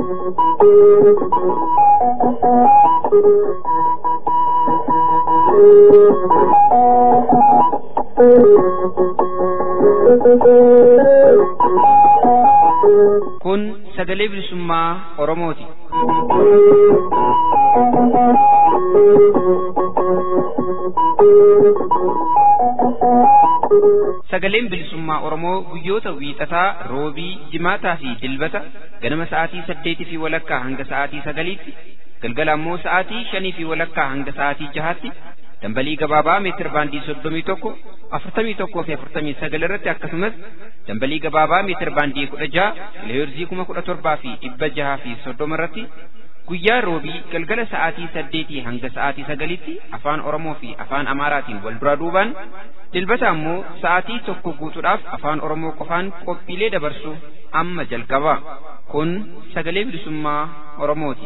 Kun sagalee bilisummaa Oromooti. Sagaleen bilisummaa Oromoo guyyoota wiixataa, roobii, jimaataa fi dilbata ganama sa'aatii 8:00 hanga sa'aatii 9:00tti, galgala ammoo sa'aatii 5:00 hanga sa'aatii 6:00tti dambalii gabaabaa meetir baandii 31, 41 fi 49 irratti akkasumas dambalii gabaabaa meetir baandii 16 kiloheerzii 17,630 irratti guyyaa roobii galgala sa'aatii 8 hanga sa'aatii 9tti afaan Oromoo fi afaan Amaaraatiin wal dura duubaan dilbata ammoo sa'aatii 1 guutuudhaaf afaan Oromoo qofaan qophiilee dabarsu amma jalqaba. Kun sagalee bilisummaa Oromooti.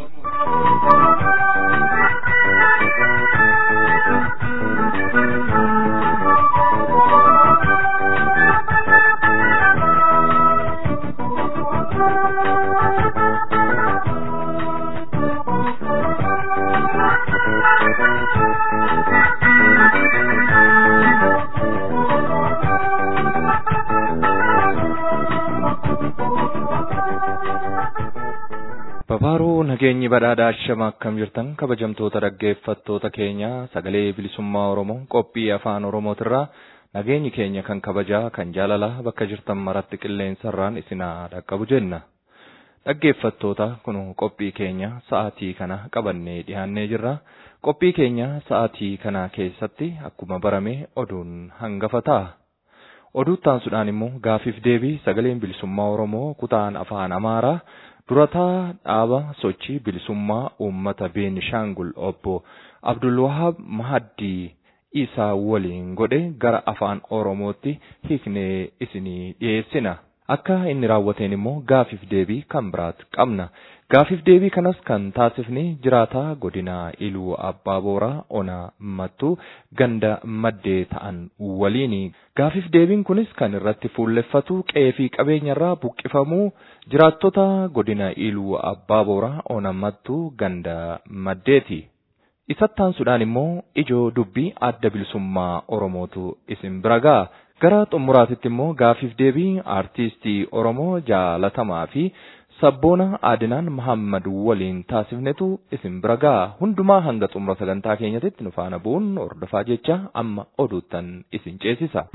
Babaaruu nageenyi badhaadhaa shama akkam jirtan kabajamtoota dhaggeeffattoota keenya sagalee bilisummaa Oromoo qophii afaan Oromootirraa nageenyi keenya kan kabajaa kan jaalalaa bakka jirtan maratti qilleensarraan isinaa dhaqqabu jenna. Dhaggeeffattoota kun qophii keenya sa'aatii kana qabannee dhiyaannee jirra. Qophii keenya sa'aatii kana keessatti akkuma barame oduun hangafa ta'a. Oduuttaan sudhaan immoo gaafiif deebii sagaleen bilisummaa Oromoo kutaan afaan Amaaraa durataa dhaaba sochii bilisummaa uummata Beenishaangul obbo Abdul Wahab Mahadii isaa waliin godhe gara afaan Oromootti hiiknee isinii dhiyeessina. Akka inni raawwateen immoo gaafiif deebii kan biraat qabna. Gaafiif deebii kanas kan taasifne jiraataa godina Iluu Abbaa Booraa Ona Mattuu ganda maddee ta'an waliini. Gaafiif deebiin kunis kan irratti fuulleffatu qe'ee fi qabeenyarraa buqqifamuu jiraattota godina Iluu Abbaa Booraa Ona Mattuu ganda maddeeti. Isattaan sudhaan immoo ijoo dubbii adda bilisummaa Oromootu isin bira ga'a. Gara xumuraatitti immoo gaafiif deebii aartistii Oromoo jaalatamaa fi sabboona Adinaan Muhammad waliin taasifnetu isin bira ga'a. Hundumaa hanga xumura sagantaa keenyatti nu faana bu'uun hordofaa jecha amma oduuttan isin ceesisa.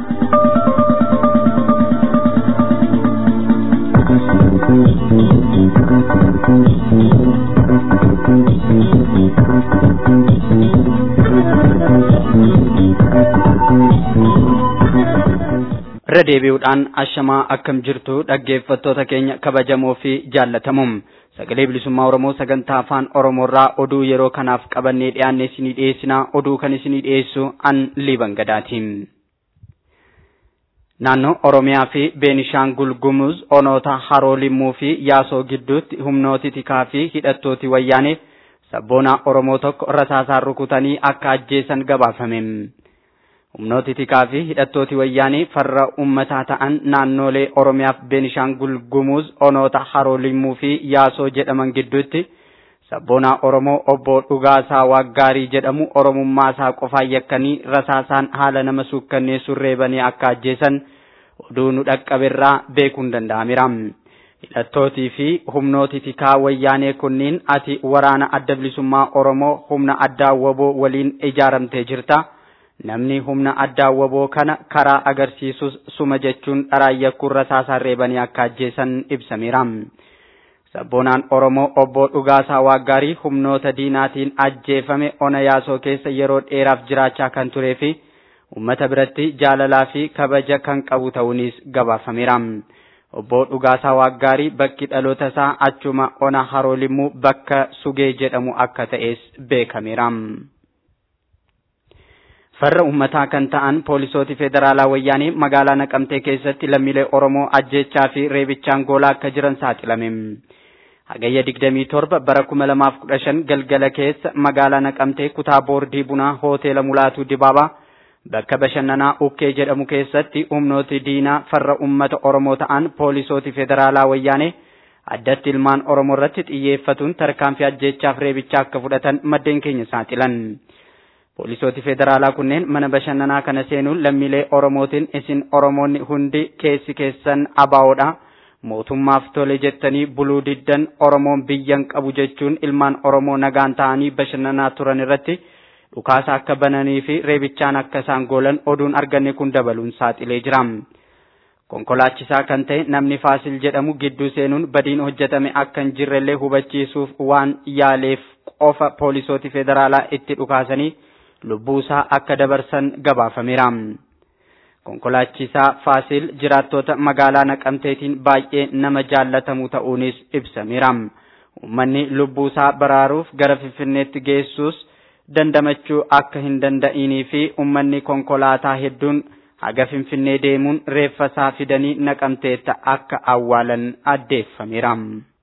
Radeebi'uudhaan ashamaa akkam jirtu dhaggeeffattoota keenya kabajamoo fi jaallatamuum sagalee bilisummaa Oromoo sagantaa afaan Oromoorraa oduu yeroo kanaaf qabannee dhiyaannee isinii dhiyeessinaa. Oduu kan isinii dhiyeessu an Liiban Gadaatiin. Naannoo Oromiyaa fi Beenishaangul Gumuz onoota Haroo Limmuu fi Yaasoo gidduutti humnooti tikaa fi hidhattooti wayyaanee sabboonaa Oromoo tokko rasaasaan rukutanii akka ajjeesan gabaafame. Humnooti tikaa fi hidhattooti wayyaanee farra uummataa ta'an naannolee Oromiyaaf Beenishaangul Gumuz onoota Haroo Limmuu fi Yaasoo jedhaman gidduutti sabboonaa Oromoo obbo Dhugaasaa Waaggaarii jedhamu Oromummaa isaa qofaan yakkanii rasaasaan haala nama suukkanneessuun reebanii akka ajjeesan oduu nu dhaqqaberraa beekuun danda'ameera. Hidhattootii fi humnooti tikaa wayyaanee kunniin ati waraana adda bilisummaa Oromoo humna addaa waboo waliin ijaaramtee jirta. Namni humna addaa waboo kana karaa agarsiisus suma jechuun dharaayyakuun rasaasaan reebanii akka ajjeesan ibsameera. Sabboonaan Oromoo obbo Dhugaasaa Waaggaarii humnoota diinaatiin ajjeefame ona Yaasoo keessa yeroo dheeraaf jiraachaa kan turee fi uummata biratti jaalalaa fi kabaja kan qabu ta'uunis gabaafameera. Obbo Dhugaasaa Waaggaarii bakki dhaloota isaa achuma ona Haroo Limmuu bakka Sugee jedhamu akka ta'es beekameera. Farra uummataa kan ta'an poolisooti federaalaa wayyaanii magaalaa Naqamtee keessatti lammiilee Oromoo ajjeechaa fi reebichaan goolaa akka jiran saaxilame. Hagayya 27 bara 2015 galgala keessa magaalaa Naqamtee kutaa boordii bunaa hoteela Mulaatuu Dibaabaa bakka bashannanaa Ukkee jedhamu keessatti humnooti diinaa farra uummata Oromoo ta'an poolisooti federaalaa wayyaanii addatti ilmaan Oromoo irratti xiyyeeffatuun tarkaanfii ajjeechaaf reebichaa akka fudhatan maddeen keenya saaxilan. Poolisooti federaalaa kunneen mana bashannanaa kana seenuun lammiilee Oromootiin isin Oromoonni hundi keessi keessan abaa'oodha. Mootummaaf tole jettanii buluu diddan Oromoon biyyan qabu jechuun ilmaan Oromoo nagaan ta'anii bashannanaa turan irratti dhukaasa akka bananii fi reebichaan akka isaan goolan oduun arganne kun dabaluun saaxilee jira. Konkolaachisaa kan ta'e namni Faasil jedhamu gidduu seenuun badiin hojjetame akka hin jirrellee hubachiisuuf waan yaaleef qofa poolisooti federaalaa itti dhukaasanii lubbuusaa akka dabarsan gabaafameera. Konkolaachisaa Faasil jiraattota magaalaa Naqamteetiin baay'ee nama jaallatamu ta'uunis ibsameera. Uummanni lubbuusaa baraaruuf gara Finfinneetti geessuus dandamachuu akka hin danda'inii fi uummanni konkolaataa hedduun haga Finfinnee deemuun reeffasaa fidanii Naqamteetta akka awwaalan addeeffameera.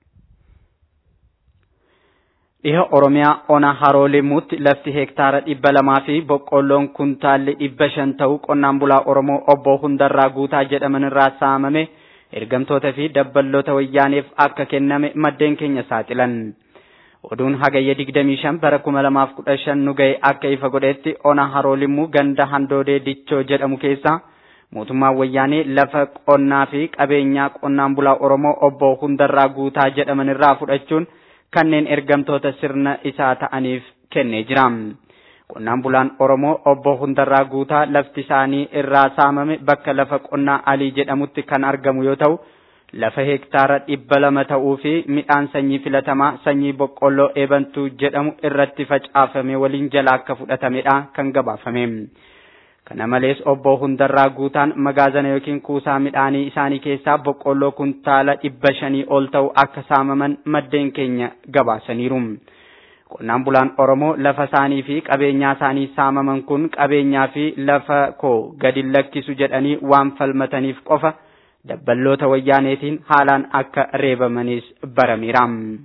Dhiha Oromiyaa ona Haroo Limuutti lafti hektaara 200 fi boqqolloon kuntaalli 500 ta'u qonnaan bulaa Oromoo obbo Hundarraa Guutaa jedhaman irraa saamame ergamtoota fi dabballoota wayyaaneef akka kenname maddeen keenya saaxilan. Oduun hagayya 25 bara 2015 nu ga'e akka ifa godhetti ona Haroo Limuu ganda Handoodee Dichoo jedhamu keessa mootummaan wayyaanee lafa qonnaa fi qabeenyaa qonnaan bulaa Oromoo obbo Hundarraa Guutaa jedhaman irraa fudhachuun kanneen ergamtoota sirna isaa ta'aniif kennee jira. Qonnaan bulaan Oromoo obbo Hundarraa Guutaa lafti isaanii irraa saamame bakka lafa qonnaa Alii jedhamutti kan argamu yoo ta'u lafa hektaara 200 ta'uu fi midhaan sanyii filatamaa sanyii boqqolloo eebantuu jedhamu irratti facaafame waliin jala akka fudhatamedha kan gabaafame. Kana malees obbo Hundarraa Guutaan magaazana yookiin kuusaa midhaanii isaanii keessaa boqqolloo kuntaala 500 ol ta'u akka saamaman maddeen keenya gabaasaniiru. Qonnaan bulaan Oromoo lafa isaanii fi qabeenyaa isaanii saamaman kun qabeenyaa fi lafa koo gadi lakkisu jedhanii waan falmataniif qofa dabballoota wayyaaneetiin haalaan akka reebamanis barameera.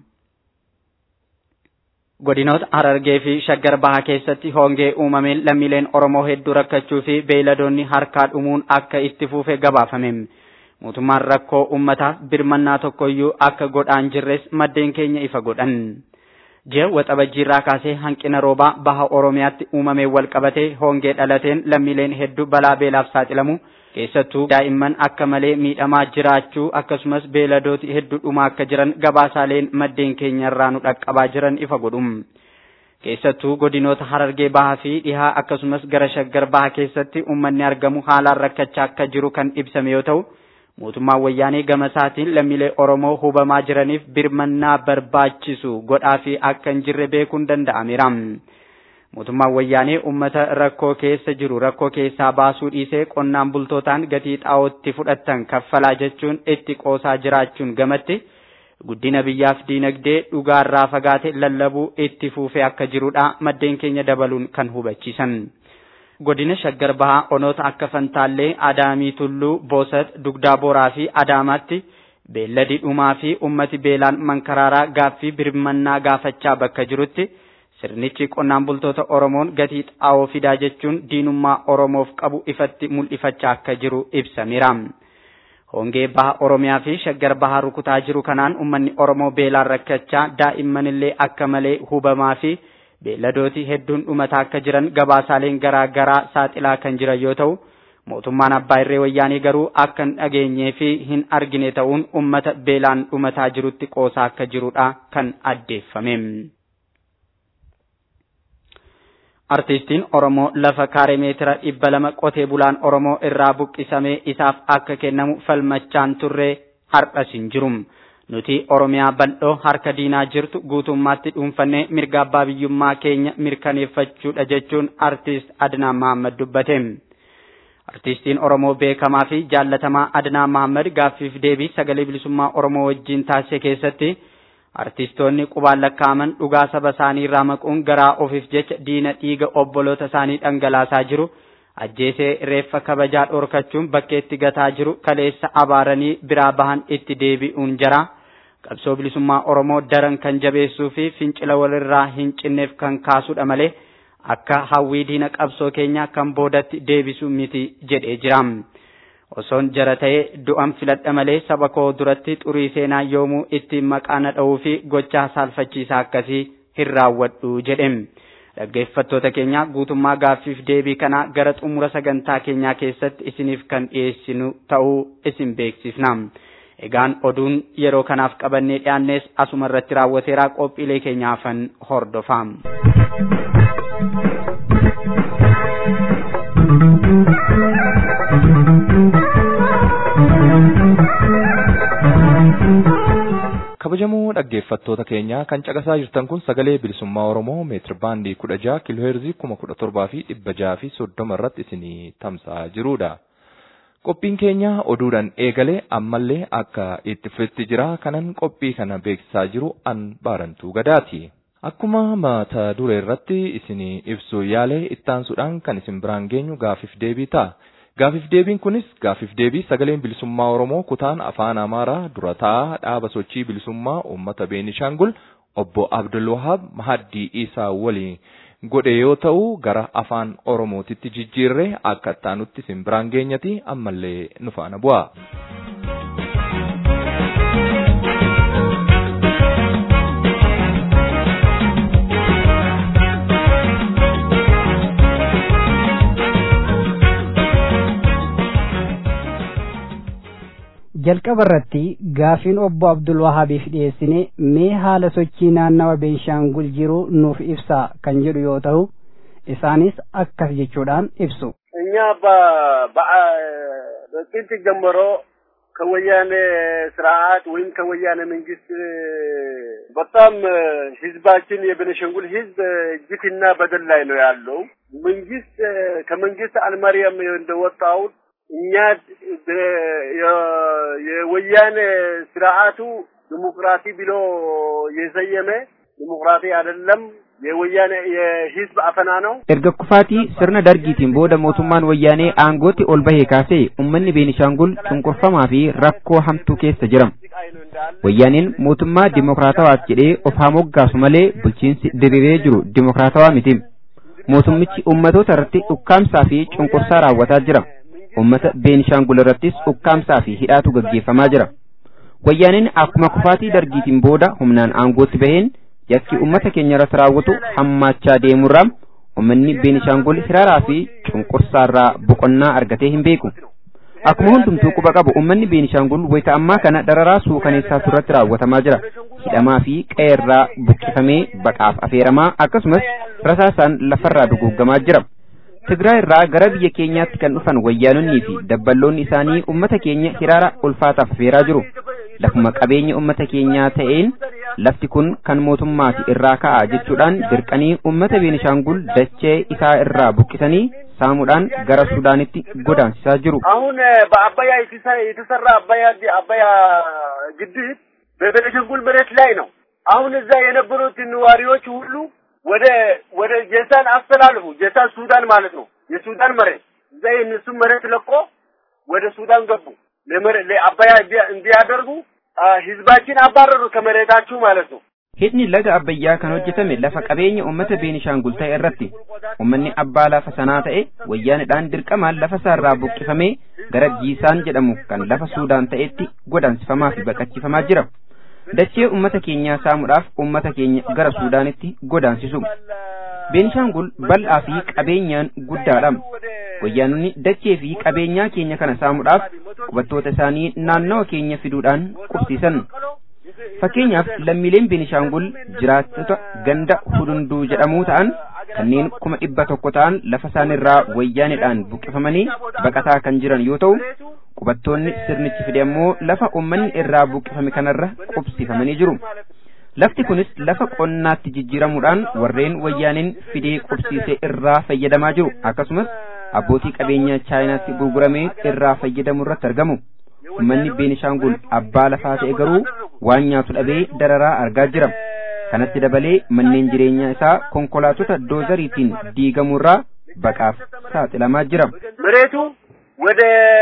Godinoota Harargee fi Shaggar Bahaa keessatti hongee uumameen lammiileen Oromoo hedduu rakkachuu fi beeyladoonni harkaa dhumuun akka itti fufe gabaafame. Mootummaan rakkoo uummataaf birmannaa tokkoyyuu akka godhaan jirres maddeen keenya ifa godhan. Ji'a waxabajjiirraa kaasee hanqina roobaa baha Oromiyaatti uumamee wal qabatee hongee dhalateen lammiileen hedduu balaa beelaaf saaxilamu. Keessattuu daa'imman akka malee miidhamaa jiraachuu akkasumas beeladooti hedduu dhumaa akka jiran gabaasaaleen maddeen keenya irraa nu dhaqqabaa jiran ifa godhum. Keessattuu godinoota Harargee Bahaa fi Dhihaa akkasumas gara Shaggar Bahaa keessatti uummanni argamu haalaan rakkachaa akka jiru kan ibsame yoo ta'u mootummaan wayyaanee gama isaatiin lammiilee Oromoo hubamaa jiraniif birmannaa barbaachisu godhaa fi akka hin jirre beekuun danda'ameera. Mootummaan wayyaanee uummata rakkoo keessa jiru rakkoo keessaa baasuu dhiisee qonnaan bultootaan gatii xaa'ootti fudhatan kaffalaa jechuun itti qoosaa jiraachuun gamatti guddina biyyaaf diinagdee dhugaarraa fagaate lallabuu itti fuufee akka jirudha maddeen keenya dabaluun kan hubachiisan. Godina Shaggar Bahaa onoota akka Fantaallee, Adaamii Tulluu, Boosat, Dugdaa Boraa fi Adaamaatti beelladi dhumaa fi uummati beelaan mankaraaraa gaaffii birmannaa gaafachaa bakka jirutti sirnichi qonnaan bultoota Oromoon gatii xaa'oo fidaa jechuun diinummaa Oromoof qabu ifatti mul'ifachaa akka jiru ibsameera. Hongee baha Oromiyaa fi Shaggar Bahaa rukutaa jiru kanaan uummanni Oromoo beelaan rakkachaa daa'immanillee akka malee hubamaa fi beelladooti hedduun dhumataa akka jiran gabaasaaleen garaa garaa saaxilaa kan jiran yoo ta'u mootummaan Abbaa Irree Wayyaanee garuu akka hin dhageenyee fi hin argine ta'uun uummata beelaan dhumataa jirutti qoosaa akka jirudha kan addeeffame. Artistiin Oromoo lafa kaaree meetira 200 qotee bulaan Oromoo irraa buqqisamee isaaf akka kennamu falmachaan turre har'as hin jiru. Nuti Oromiyaa bal'oo harka diinaa jirtu guutummaatti dhuunfannee mirga abbaa biyyummaa keenya mirkaneeffachuudha jechuun artist Adnaan Mahammad dubbate. Artistiin Oromoo beekamaa fi jaallatamaa Adnaan Mahammad gaaffiif deebii sagalee bilisummaa Oromoo wajjin taasise keessatti artistoonni qubaan lakkaa'aman dhugaa saba isaanii irraa maquun garaa ofiif jecha diina dhiiga obboloota isaanii dhangalaasaa jiru ajjeesee reeffa kabajaa dhorkachuun bakkeetti gataa jiru kaleessa abaaranii biraa bahan itti deebi'uun jara qabsoo bilisummaa Oromoo daran kan jabeessuu fi fincila walirraa hin cinneef kan kaasudha malee akka hawwii diina qabsoo keenya kan boodatti deebisu miti jedhee jira. osoon jara ta'ee du'an filadha malee saba koo duratti xurii seenaa yoomuu ittiin maqaana dha'uu fi gochaa saalfachiisaa akkasii hin raawwadhu jedhem. Dhaggeeffattoota keenya guutummaa gaaffiif deebii kana gara xumura sagantaa keenyaa keessatti isiniif kan dhiyeessinu ta'uu isin beeksifna. Egaan oduun yeroo kanaaf qabannee dhiyaannes asuma irratti raawwateera qophiilee keenyaafan hordofaa. Kabajamoo dhaggeeffattoota keenya kan caqasaa jirtan kun sagalee bilisummaa Oromoo meetir baandii 16 kiilooheerzii 17,630 irratti isinii tamsa'aa jirudha. Qophiin keenya oduudhaan eegalee ammallee akka itti fufetti jira kanan qophii kana beeksisaa jiru an baarantuu gadaati. Akkuma mata duree irratti isinii ibsuu yaalee ittaansuudhaan kan isin biraan geenyu gaaffiif deebii ta'a. Gaaffiif deebiin kunis gaaffiif deebii sagaleen bilisummaa Oromoo kutaan afaan Amaaraa dura taa'aa dhaaba sochii bilisummaa uummata Beenishaangul obbo Abdul Wahab Mahaddii Isaa waliin godhe yoo ta'u gara afaan Oromootitti jijjiirree akka ittaanutti isin biraan geenyati ammallee nu faana bu'a. jalqaba irratti gaafiin obbo Abdul Wahabiif dhiyeessine mee haala sochii naannawa Beenshaangul jiru nuuf ibsaa kan jedhu yoo ta'u isaanis akkas jechuudhaan ibsu. እኛ በጥንት ጀምሮ ከወያኔ ስርዓት ወይም ከወያኔ መንግስት በጣም ህዝባችን የቤኒሻንጉል ህዝብ ግፍና በደል ላይ ነው ያለው። መንግስት ከመንግስት አልማሪያም እንደወጣው እኛ የወያኔ ስርዓቱ ዲሞክራሲ ብሎ የሰየመ ዲሞክራሲ አይደለም የወያኔ የህዝብ አፈና ነው። ኤርገኩፋቲ ስርነ ደርጊቲን ቦደ ሞቱማን ወያኔ አንጎቲ ኦልበሄ ካሴ ኡመኒ ቤኒሻንጉል ጭንቁርፈማፊ ረኮ ሀምቱ ኬሰ ጅረም ወያኔን ሞቱማ ዲሞክራታዋት ጀዴ ኦፋሞጋሱ መሌ ቡልቺንሲ ድሪሬ ጅሩ ዲሞክራታዋ ሚቲም ሞቱምቺ ኡመቶታ ረቲ ኡካምሳፊ ጭንቁርሳ ራወታ ጅረም ummata Beenishaangul irrattis ukkaamsaa fi hidhaatu gaggeeffamaa jira. Wayyaaniin akkuma kufaatii dargiitiin booda humnaan aangootti baheen yakki ummata keenya irratti raawwatu hammaachaa deemurraa ummanni Beenishaangul hiraaraa fi cunqursaarraa boqonnaa argatee hin beeku. Akkuma hundumtuu quba qabu ummanni Beenishaangul wayita ammaa kana dararaa suukaneessaa irratti raawwatamaa jira. Hidhamaa fi qeerraa buqqifamee baqaaf afeeramaa akkasumas rasaasaan lafarraa duguuggamaa jira. Tigraay irraa gara biyya keenyaatti kan dhufan wayyaanonni fi dabballoonni isaanii ummata keenya hiraara ulfaataaf afeeraa jiru. Lafuma qabeenya ummata keenyaa ta'een lafti kun kan mootummaati irraa ka'a jechuudhaan dirqanii ummata Beenishaangul dachee isaa irraa buqqisanii saamuudhaan gara Suudaanitti godaansisaa jiru. አሁን በአባያ የተሰራ አባያ ግድብ በቤኒሻንጉል መሬት ላይ ነው። አሁን እዛ የነበሩት ነዋሪዎች ሁሉ ወደ ጀሳን አስተላልፉ። ጀሳን ሱዳን ማለት ነው። የሱዳን መሬት እዛ የነሱ መሬት ለቆ ወደ ሱዳን ገቡ። ለአባያ እንዲያደርጉ ህዝባችን አባረሩ ከመሬታችሁ ማለት ነው። Hidni laga Abbayyaa kan hojjetame lafa qabeenya uummata Beenishaangul ta'e irratti uummanni abbaa lafa sanaa ta'e wayyaanidhaan dirqamaan lafa isaarraa buqqifamee gara Giisaan jedhamu kan lafa Suudaan ta'etti godaansifamaa fi baqachiifamaa jira. Dachee uummata keenyaa saamuudhaaf uummata keenya gara Suudaanitti godaansisu. Beenishaangul bal'aa fi qabeenyaan guddaadha. Wayyaanonni dachee fi qabeenyaa keenya kana saamuudhaaf qubattoota isaanii naannawa keenya fiduudhaan qubsiisan. Fakkeenyaaf lammiileen Beenishaangul jiraattota ganda Hudunduu jedhamuu ta'an kanneen 100 ta'an lafa isaanirraa wayyaanidhaan buqqifamanii baqataa kan jiran yoo ta'u qubattoonni sirnichi fide ammoo lafa uummanni irraa buqqifame kanarra qubsifamanii jiru. Lafti kunis lafa qonnaatti jijjiiramuudhaan warreen wayyaaniin fidee qubsiise irraa fayyadamaa jiru akkasumas abbootii qabeenyaa Chaayinaatti gurguramee irraa fayyadamu irratti argamu. Uummanni Beenishaangul abbaa lafaa ta'e garuu waan nyaatu dhabee dararaa argaa jira. Kanatti dabalee manneen jireenyaa isaa konkolaatota doozariitiin diigamuurraa baqaaf saaxilamaa jira. መሬቱ ወደ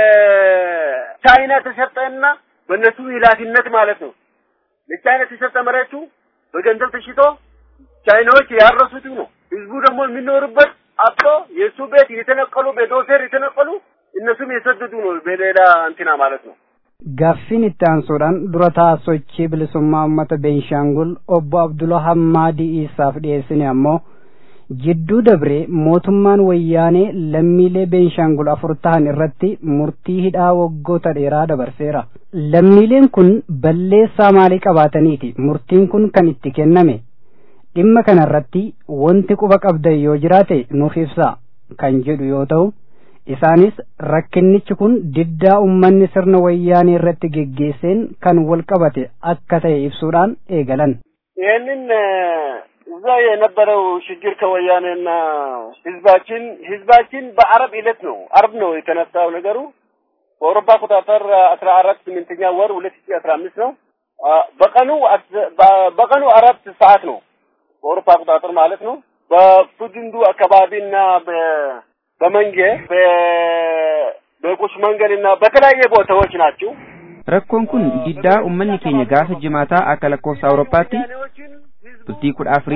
ቻይና ተሰጠና በእነሱ ኃላፊነት ማለት ነው። ለቻይና ተሰጠ መሬቱ በገንዘብ ተሽጦ ቻይናዎች ያረሱት ነው። ህዝቡ ደግሞ የሚኖርበት አጥቶ የሱ ቤት የተነቀሉ በዶዘር የተነቀሉ እነሱም የሰደዱ ነው በሌላ እንትና ማለት ነው። Gaaffiin itti aansuudhaan dura sochii bilisummaa uummata Beenshaangul obbo Abdullah Hammaadii Isaaf dhiyeessine ammoo jidduu dabree mootummaan wayyaanee lammiilee Beenshaangul 4 ta'an irratti murtii hidhaa waggoota dheeraa dabarseera. Lammiileen kun balleessaa maalii qabaataniiti murtiin kun kan itti kenname? Dhimma kana irratti wanti quba qabdan yoo jiraate nuuf ibsaa kan jedhu yoo ta'u, isaanis rakkinnichi kun diddaa ummanni sirna wayyaanee irratti geggeesseen kan wal qabate akka ta'e ibsuudhaan eegalan. ይህንን እዛ የነበረው ችግር ከወያኔና ህዝባችን በአረብ ዕለት ነው አርብ ነው የተነሳው ነገሩ በአውሮፓ አቆጣጠር 14 8ኛ ወር 2015 ነው። በቀኑ 4 ሰዓት ነው በአውሮፓ አቆጣጠር ማለት ነው። በፉድንዱ አካባቢና በመንገ በቁሽ መንገድና በተለያየ ቦታዎች ናቸው። rakkoon kun diddaa ummanni keenya gaafa jimaataa akka lakkoofsa Awurooppaatti bultii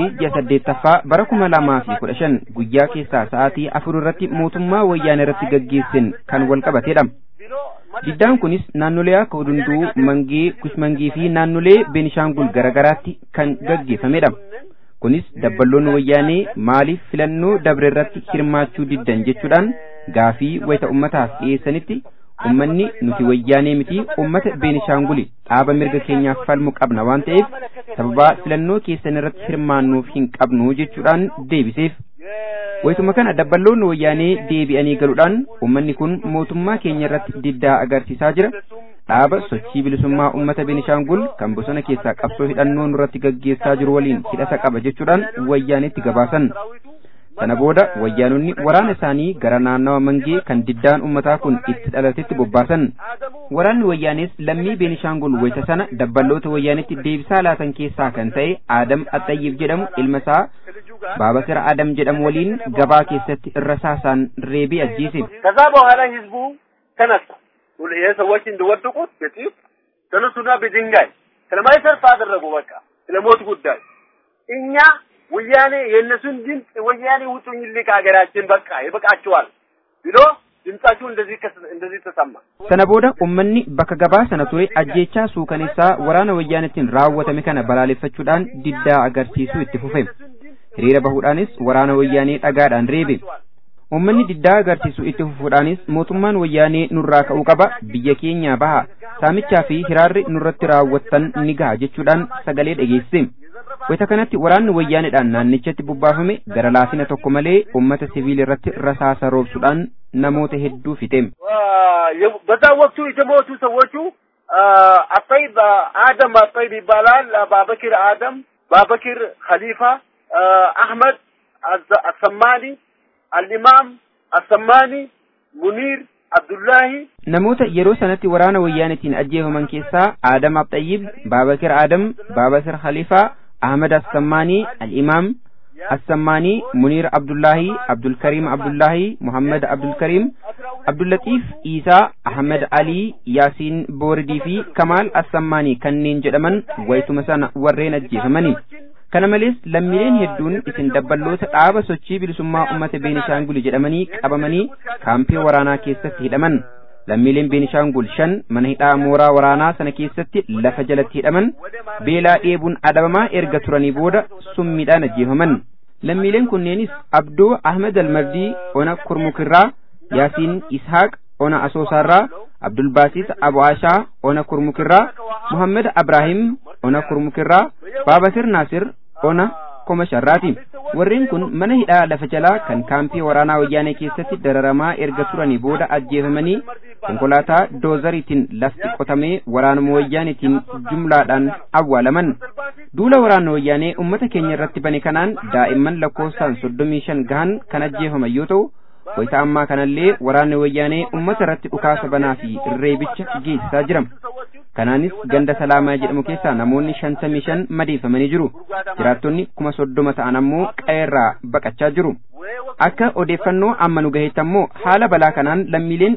14 bara 2015 guyyaa keessaa sa'aatii 4 irratti mootummaa wayyaanee irratti gaggeessin kan wal qabatedha. Diddaan kunis naannolee akka Udunduu, Mangee, Kushmangii fi naannolee Beenishaangul garagaraatti kan gaggeeffamedha. Kunis dabballoonni wayyaanee maaliif filannoo dabre irratti hirmaachuu diddan jechuudhaan gaafii wayita ummataaf dhiyeessanitti ummanni nuti wayyaanee miti ummata Beenishaanguli dhaaba mirga keenyaaf falmu qabna waan ta'eef sababa filannoo keessan irratti hirmaannuuf hin qabnu jechuudhaan deebiseef. Wayituma kana dabballoonni wayyaanee deebi'anii galuudhaan ummanni kun mootummaa keenya irratti diddaa agarsiisaa jira. Dhaaba sochii bilisummaa uummata Beenishaangul kan bosona keessaa qabsoo hidhannoo nurratti gaggeessaa jiru waliin hidhata qaba jechuudhaan wayyaanitti gabaasan. Sana booda wayyaanonni waraana isaanii gara naannawa Mangee kan diddaan uummataa kun itti dhalatetti bobbaasan. Waraanni wayyaanis lammii Beenishaangul wayita sana dabballoota wayyaanitti deebisaa laatan keessaa kan ta'e Adam Axayyiif jedhamu ilma isaa Baabakir Adam jedhamu waliin gabaa keessatti irrasaasaan reebee ajjeese. ከዛ በኋላ ህዝቡ ተነሳ የሰዎች እንደወደቁት በጥይት ተነሱና በድንጋይ ስለማይሰርፍ አደረጉ። በቃ ስለሞት ጉዳይ እኛ ወያኔ የነሱን ድምጽ ወያኔ ውጡኝልኝ ከሀገራችን በቃ ይበቃቸዋል ብሎ ድምጻቸው እንደዚህ ተሰማ። Sana booda ummanni bakka gabaa sana ture ajjeechaa suukaneessaa waraana wayyaanetiin raawwatame kana balaaleffachuudhaan diddaa agarsiisuu itti fufe. Hiriira bahuudhaanis waraana wayyaanee dhagaadhaan reebe. Ummanni diddaa agarsiisuu itti fufuudhaanis mootummaan wayyaanee nurraa ka'uu qaba, biyya keenya baha, saamichaa fi hiraarri nurratti raawwattan ni gaha jechuudhaan sagalee dhageessise. Wayita kanatti waraanni wayyaaneedhaan naannichatti bubbaafame gara laafina tokko malee ummata siviil irratti rasaasa roobsuudhaan namoota hedduu fixe. በዛ ወቅቱ የተሞቱ ሰዎቹ አጠይብ አደም አጠይብ ይባላል፣ ባበኪር አደም፣ ባበኪር ኸሊፋ፣ አህመድ አሰማኒ፣ አልኢማም አሰማኒ፣ ሙኒር አብዱላሂ namoota yeroo sanatti waraana wayyaanetiin ajjeefaman keessaa Adam Axayyib, Baabakir Adam, Baabakir Khalifa, Ahmad Assamani, Al-Imam Assamani, Munir Abdullahi, Abdul Karim Abdullahi, Muhammad Abdul Karim, Abdul Latif Isa, Ahmad Ali, Yasin Bordi fi Kamal Assamani kanneen jedhaman wayituma sana warreen ajjeefamani. Kana malees lammiileen hedduun isin dabballoota dhaaba sochii bilisummaa uummata Beenishaangul jedhamanii qabamanii kaampii waraanaa keessatti hidhaman. Lammiileen Beenishaangul 5 mana hidhaa mooraa waraanaa sana keessatti lafa jalatti hidhaman beelaa dheebuun adabamaa erga turanii booda summiidhaan ajjeefaman. Lammiileen kunneenis Abdoo Ahmed Al-Mabdii ona Kurmukirraa, Yaasiin Ishaaq ona Asoosaarraa, Abdul Baasis Abu Ashaa ona Kurmukirraa, Muhammad Abrahim ona Kurmukirraa, Baabakir Naasir ona Komasharraati. Warreen kun mana hidhaa lafa jalaa kan kaampii waraanaa wayyaanee keessatti dararamaa erga turanii booda ajjeefamanii konkolaataa doozariitiin lafti qotamee waraanuma wayyaaneetiin jumlaadhaan awwaalaman. Duula waraana wayyaanee ummata keenya irratti bane kanaan daa'imman lakkoofsaan 35 gahan kan ajjeefaman yoo ta'u, wayita ammaa kanallee waraanni wayyaanee ummata irratti dhukaasa banaa fi reebicha geessisaa jira. Kanaanis ganda Salaamaa jedhamu keessaa namoonni 55 madeeffamanii jiru. Jiraattonni 30 ta'an ammoo qeerraa baqachaa jiru. Akka odeeffannoo amma nu gaheetti ammoo haala balaa kanaan lammiileen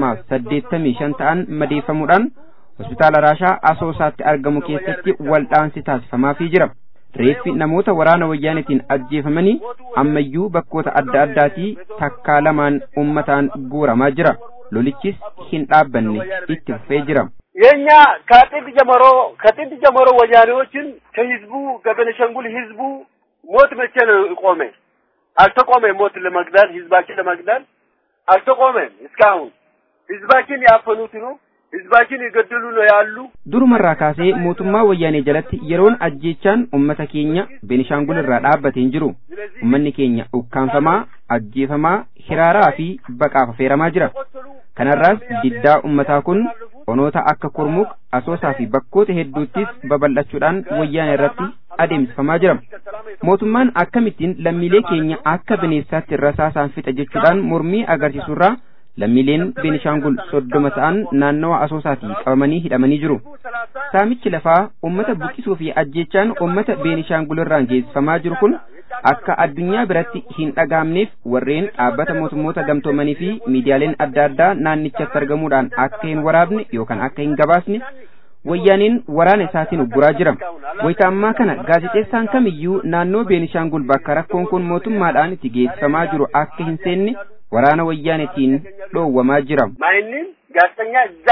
285 ta'an madeeffamuudhaan hospitaala Raashaa Asoosaatti argamu keessatti waldhaansi taasifamaafii jira. Reeffi namoota waraana wayyaanetiin ajjeefamanii ammayyuu bakkoota adda addaatii takkaa lamaan ummataan guuramaa jira. lolichis hin dhaabbanne itti fufee jira. የኛ ከጥንት ጀምሮ ወያኔዎችን ከህዝቡ ከቤኒሻንጉል ህዝቡ ሞት መቼ ነው ቆመ? አልተቆመም። ሞት ለመግደል ህዝባችን ለመግደል አልተቆመም። እስካሁን ህዝባችን ያፈኑት ነው፣ ህዝባችን ይገድሉ ነው ያሉ። durumarraa kaasee mootummaa wayyaanee jalatti yeroon ajjeechaan ummata keenya Beenishaangul irraa dhaabbatee hin jiru. Ummanni keenya ukkaanfamaa, ajjeefamaa, hiraaraa fi baqaaf affeeramaa jira. Kanarraas diddaa ummataa kun onoota akka Kurmuk, Asoosaa fi bakkoota hedduuttis babal'achuudhaan wayyaanee irratti adeemsifamaa jira. Mootummaan akkamittiin lammiilee keenya akka bineensaatti rasaasaan fixa jechuudhaan mormii agarsiisurraa lammiileen Beenishaangul 30 ta'an naannawa Asoosaatii qabamanii hidhamanii jiru. Saamichi lafaa ummata buqqisuu fi ajjeechaan ummata Beenishaangul irraan geessifamaa jiru kun akka addunyaa biratti hin dhagaamneef warreen dhaabbata mootummoota gamtoomanii fi miidiyaaleen adda addaa naannichatti argamuudhaan akka hin waraabne yookaan akka hin gabaasne wayyaaneen waraana isaatiin ugguraa jira. Wayita ammaa kana gaazexeessaan kamiyyuu naannoo Beenishaangul bakka rakkoon kun mootummaadhaan itti geessifamaa jiru akka hin seenne waraana wayyaanetiin dhoowwamaa jira. ማንም ጋዜጠኛ እዛ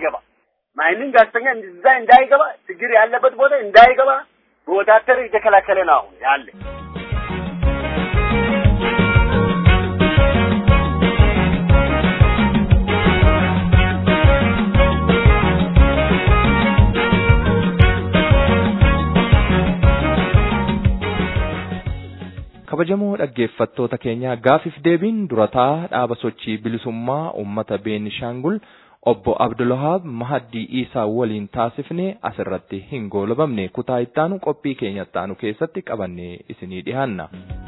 እንዳይገባ ችግር ያለበት ቦታ እንዳይገባ በወታደር የተከላከለ ነው ያለ። kabajamoo dhaggeeffattoota keenya gaafiif deebiin durataa dhaaba sochii bilisummaa uummata Beenishaangul obbo Abdulwahab Mahdi Isaa waliin taasifne asirratti hin goolabamne kutaa ittaanu qophii keenya ittaanu keessatti qabannee isinii dhiyaanna.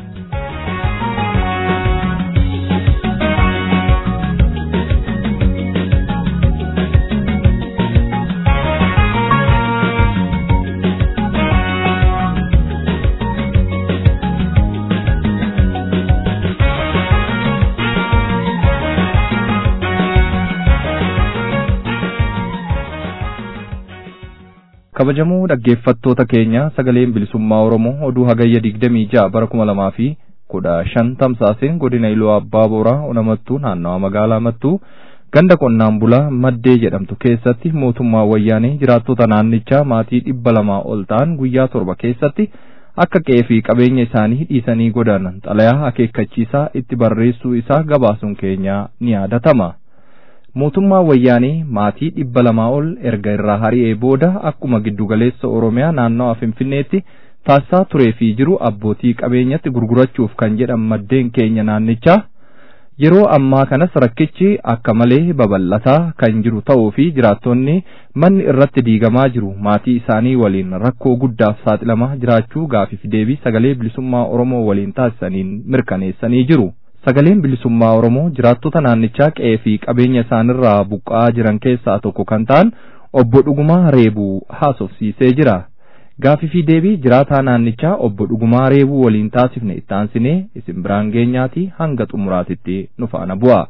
kabajamoo dhaggeeffattoota keenya sagaleen bilisummaa Oromoo oduu hagayya 26 bara 2015 tamsaaseen godina Iluu Abbaa Booraa Onamattuu naannawa magaalaa Mattuu ganda qonnaan bulaa Maddee jedhamtu keessatti mootummaa wayyaanee jiraattota naannichaa maatii 200 ol ta'an guyyaa 7 keessatti akka qe'ee fi qabeenya isaanii dhiisanii godaanan xalayaa akeekkachiisaa itti barreessuu isaa gabaasuun keenya ni yaadatama. mootummaa wayyaanee maatii 200 ol erga irraa hari'ee booda akkuma giddugaleessa Oromiyaa naannawa Finfinneetti taasisaa turee fi jiru abbootii qabeenyatti gurgurachuuf kan jedhan maddeen keenya naannichaa yeroo ammaa kanas rakkichi akka malee babal'ataa kan jiru ta'uu fi jiraattonni manni irratti diigamaa jiru maatii isaanii waliin rakkoo guddaaf saaxilamaa jiraachuu gaafiif deebii sagalee bilisummaa Oromoo waliin taasisaniin mirkaneessanii jiru. Sagaleen bilisummaa Oromoo jiraattota naannichaa qe'ee fi qabeenya isaanirraa buqqa'aa jiran keessaa tokko kan ta'an obbo Dhugumaa Reebuu haasofsiisee jira. Gaaffii fi deebii jiraataa naannichaa obbo Dhugumaa Reebuu waliin taasifne itti aansinee isin biraan geenyaati hanga xumuraatitti nu faana bu'a.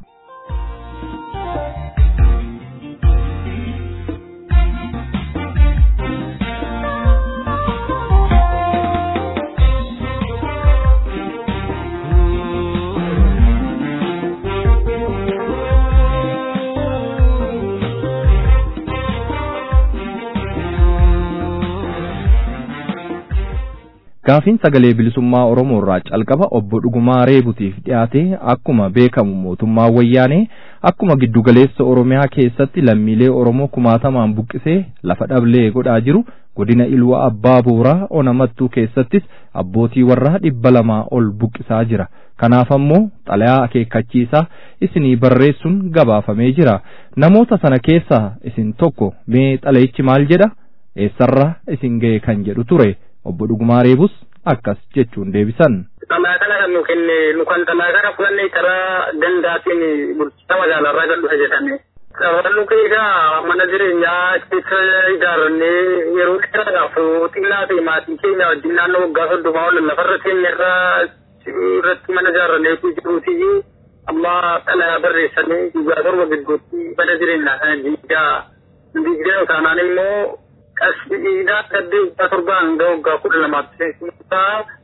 Gaafiin sagalee bilisummaa Oromoo irraa calqaba obbo Dhugumaa Reebutiif dhiyaate akkuma beekamu mootummaa wayyaanee akkuma giddugaleessa Oromiyaa keessatti lammiilee Oromoo kumaatamaan buqqisee lafa dhablee godhaa jiru godina Iluu Abbaa Booraa Onamattuu keessattis abbootii warraa 200 ol buqqisaa jira. Kanaaf ammoo xalayaa akeekkachiisaa isinii barreessuun gabaafamee jira. Namoota sana keessaa isin tokko mee xalayichi maal jedha? Eessarraa isin ga'e kan jedhu ture. obbo Dhugumaa Reebus akkas jechuun deebisan. Xalayaa kana nu kenne nu kan xalayaa kana fudhannee karaa dandaatiin bulchiinsa magaalarraa kan dhufe jedhame. Sababni keegaa mana jireenyaa keessa ijaarrannee yeroo dheeraadhaaf xinnaa ta'e maatii keenya wajjin naannoo waggaa 30 ol lafarra keenya irratti mana ijaarrannee jiruuti amma xalayaa barreessanii guyyaa 7 gidduutti mana jireenyaa kana diigdee taanaan immoo asbiidhaa gadde torban hanga waggaa 12 keessatti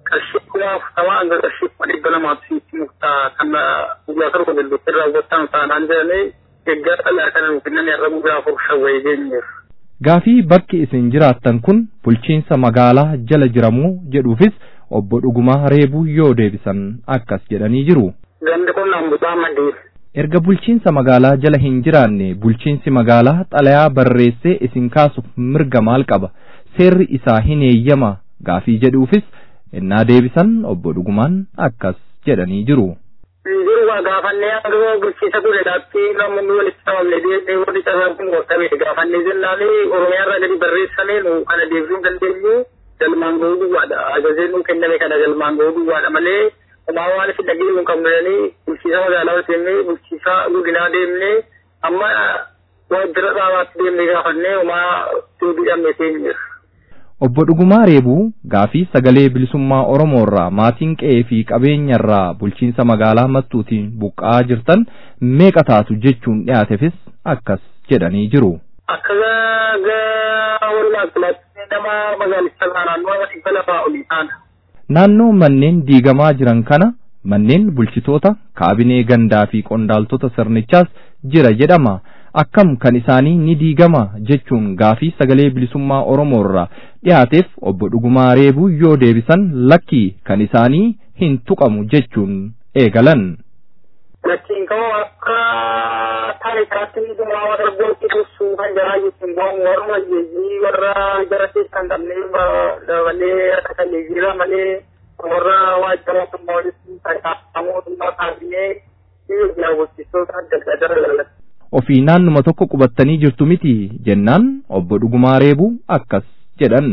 qarshii kuma afurtama hanga qarshii kuma dhibba lamaatti murtaa kan guyyaa torba gidduutti raawwatan taanaan jedhamee eeggaa dhalaa kana nuuf kennan irra guyyaa afur shawwee geenyeef. Gaafii bakki isin jiraattan kun bulchiinsa magaalaa jala jiramuu jedhuufis obbo Dhugumaa Reebuu yoo deebisan akkas jedhanii jiru. Gandi qonnaan bulaa Madii. Erga bulchiinsa magaalaa jala hin jiraanne bulchiinsi magaalaa xalayaa barreessee isin kaasuuf mirga maal qaba? Seerri isaa hin eeyyama gaafii jedhuufis innaa deebisan obbo Dhugumaan akkas jedhanii jiru. Yeroo gaafannee hanga bulchiinsa godhedhaatti namoonni walitti qabamne deemnee warri carraan kun gortame gaafannee jennaalee Oromiyaa irraa gadi barreessamee nu kana deebisuu dandeenyu galmaan ga'uu duwwaadha. Ajajeen nu kenname kana galmaan ga'uu duwwaadha malee homaa waan isin dhageenyu qabnu jedhanii bulchiinsa magaalaa deemnee bulchiinsa godinaa deemnee amma waajjira dhaabaatti deemnee gaafannee homaa deebi'amne seenyeef. Obbo Dhugumaa Reebuu gaafii sagalee bilisummaa Oromoo irraa maatiin qe'ee fi qabeenya irraa bulchiinsa magaalaa Mattuutiin buqqa'aa jirtan meeqa taatu jechuun dhiyaateefis akkas jedhanii jiru. Akka walumaatti nama magaalicha naannoo dhibba lafaa olii taana. Naannoo manneen diigamaa jiran kana manneen bulchitoota kaabinee gandaa fi qondaaltota sirnichaas jira jedhama. Akkam kan isaanii ni diigama jechuun gaafii sagalee bilisummaa Oromoo irraa dhiyaateef obbo Dhugumaa Reebuu yoo deebisan lakkii kan isaanii hin tuqamu jechuun eegalan. Lakkiin ka'uu akka taa'ee ni dhumaa warra gooti kuusuu kan jaraa jechuun waan warra jeejii warra jara keessan qabnee dabalee akka talee jira malee warra waajjira mootummaa walitti mootummaa kaabinee daawwachiistoota adda addaa dabalata. Ofii naannuma tokko qubattanii jirtu miti jennaan obbo Dhugumaa Reebuu akkas jedhan.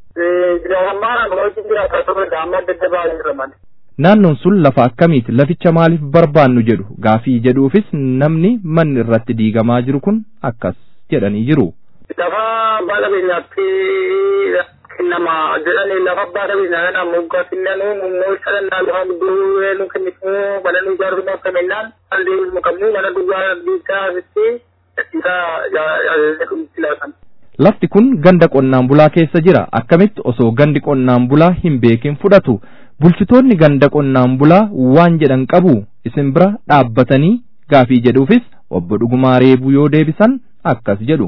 Naannoon sun lafa akkamiiti laficha maaliif barbaannu jedhu gaafii jedhuufis namni manni irratti diigamaa jiru kun akkas jedhanii jiru. Lafa baala beenyaatti nama jedhanii lafa baala beenyaa nama moggaasinnanuu mummoo sadannaa lafa guddoo nu kennitu mana nu ijaaruuf akka mennaan aldeemu qabnu mana duwwaa biisaasitti isaa Lafti kun ganda qonnaan bulaa keessa jira. Akkamitti osoo gandi qonnaan bulaa hin beekin fudhatu? Bulchitoonni ganda qonnaan bulaa waan jedhan qabu isin bira dhaabbatanii gaafii jedhuufis obbo Dhugumaa Reebuu yoo deebisan akkas jedhu.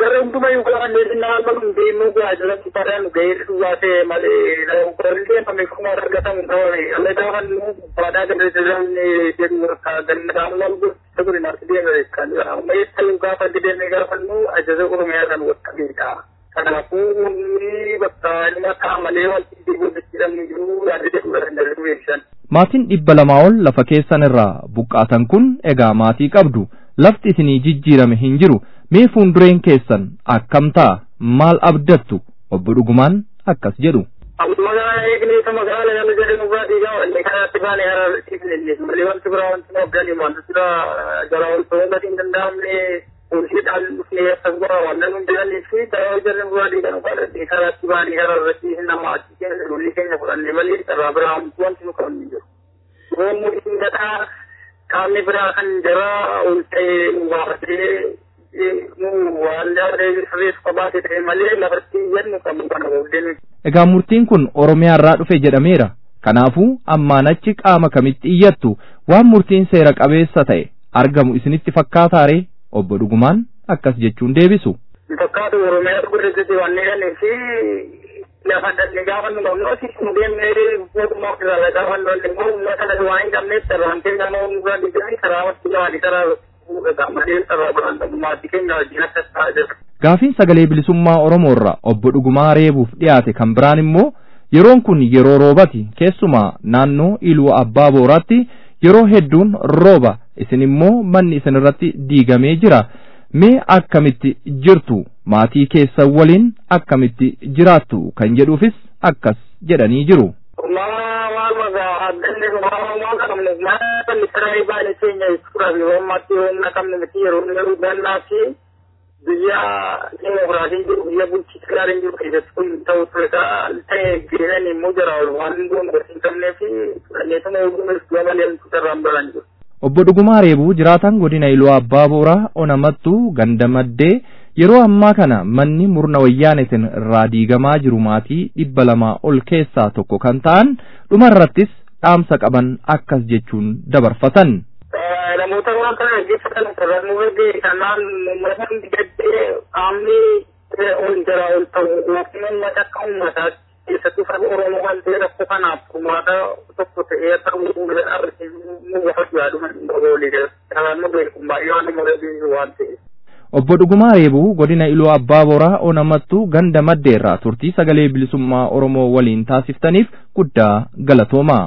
Maatiin 200 ol lafa keessan irraa buqqaatan kun egaa maatii qabdu. Lafti isinii jijjiirame hin jiru. Mee fuuldureen keessan akkam ta'a? Maal abdattu? Obbo Dhugumaan akkas jedhu. Kami berakan jera untuk warga Egaa murtiin kun Oromiyaa irraa dhufe jedhameera. Kanaafuu ammaan achi qaama kamitti iyyattu waan murtiin seera qabeessa ta'e argamu isinitti fakkaataare? Obbo Dhugumaan akkas jechuun deebisu. Fakkaatu Oromiyaa gurguddate waan neeganiif lafa dallee gaafa nu qabnu nu deemnee mootummaa irraa gaafa nu immoo uummata kana waan hin qabneef sarbaantee nama uummata digdamii karaa watti gaanii karaa Gaafiin sagalee bilisummaa Oromoo irraa obbo Dhugumaa Reebuuf dhiyaate kan biraan immoo yeroon kun yeroo roobati, keessumaa naannoo Iluu Abbaa Booraatti yeroo hedduun rooba, isin immoo manni isin irratti diigamee jira. Mee akkamitti jirtu? Maatii keessan waliin akkamitti jiraattu? Kan jedhuufis akkas jedhanii jiru. Obbo Dhugumaa Reebuu jiraatan godina Iluu Abbaa Booraa Onamattuu ganda maddee yeroo ammaa kana manni murna wayyaanetiin irraa diigamaa jiru maatii 200 ol keessaa tokko kan ta'an dhumarrattis dhaamsa qaban akkas jechuun dabarfatan. Namoota waan kana geeffatan sararuu irratti kanaan uummata gadhee qaamni ol jira ol ta'u yookiin uummata akka uummataa keessattuu saba Oromoo waan ta'e rakkoo kanaaf uummata tokko ta'ee ta'uu nu gaafatu yaaduma olii jira. Kanaan nu beekum baay'ee waan nama waan ta'e. Obbo Dhugumaa Reebuu godina Iluu Abbaa Boraa Onamattuu ganda maddeerraa turtii sagalee bilisummaa Oromoo waliin taasiftaniif guddaa galatoomaa.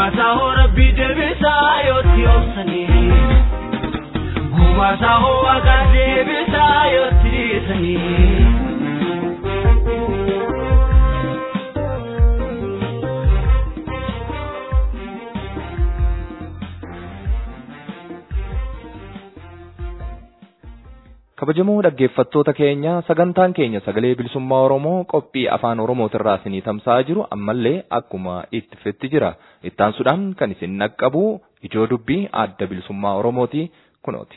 Gumasaho Rabbi deebisaa yooti obsanii Gumasaho Waaqa deebisaa yooti sanii kabajamoo dhaggeeffattoota keenya sagantaan keenya sagalee bilisummaa Oromoo qophii afaan Oromootirraa isinii tamsa'aa jiru ammallee akkuma itti fufetti jira. Ittaansuudhaan kan isin naqqabu ijoo dubbii adda bilisummaa Oromooti kunooti.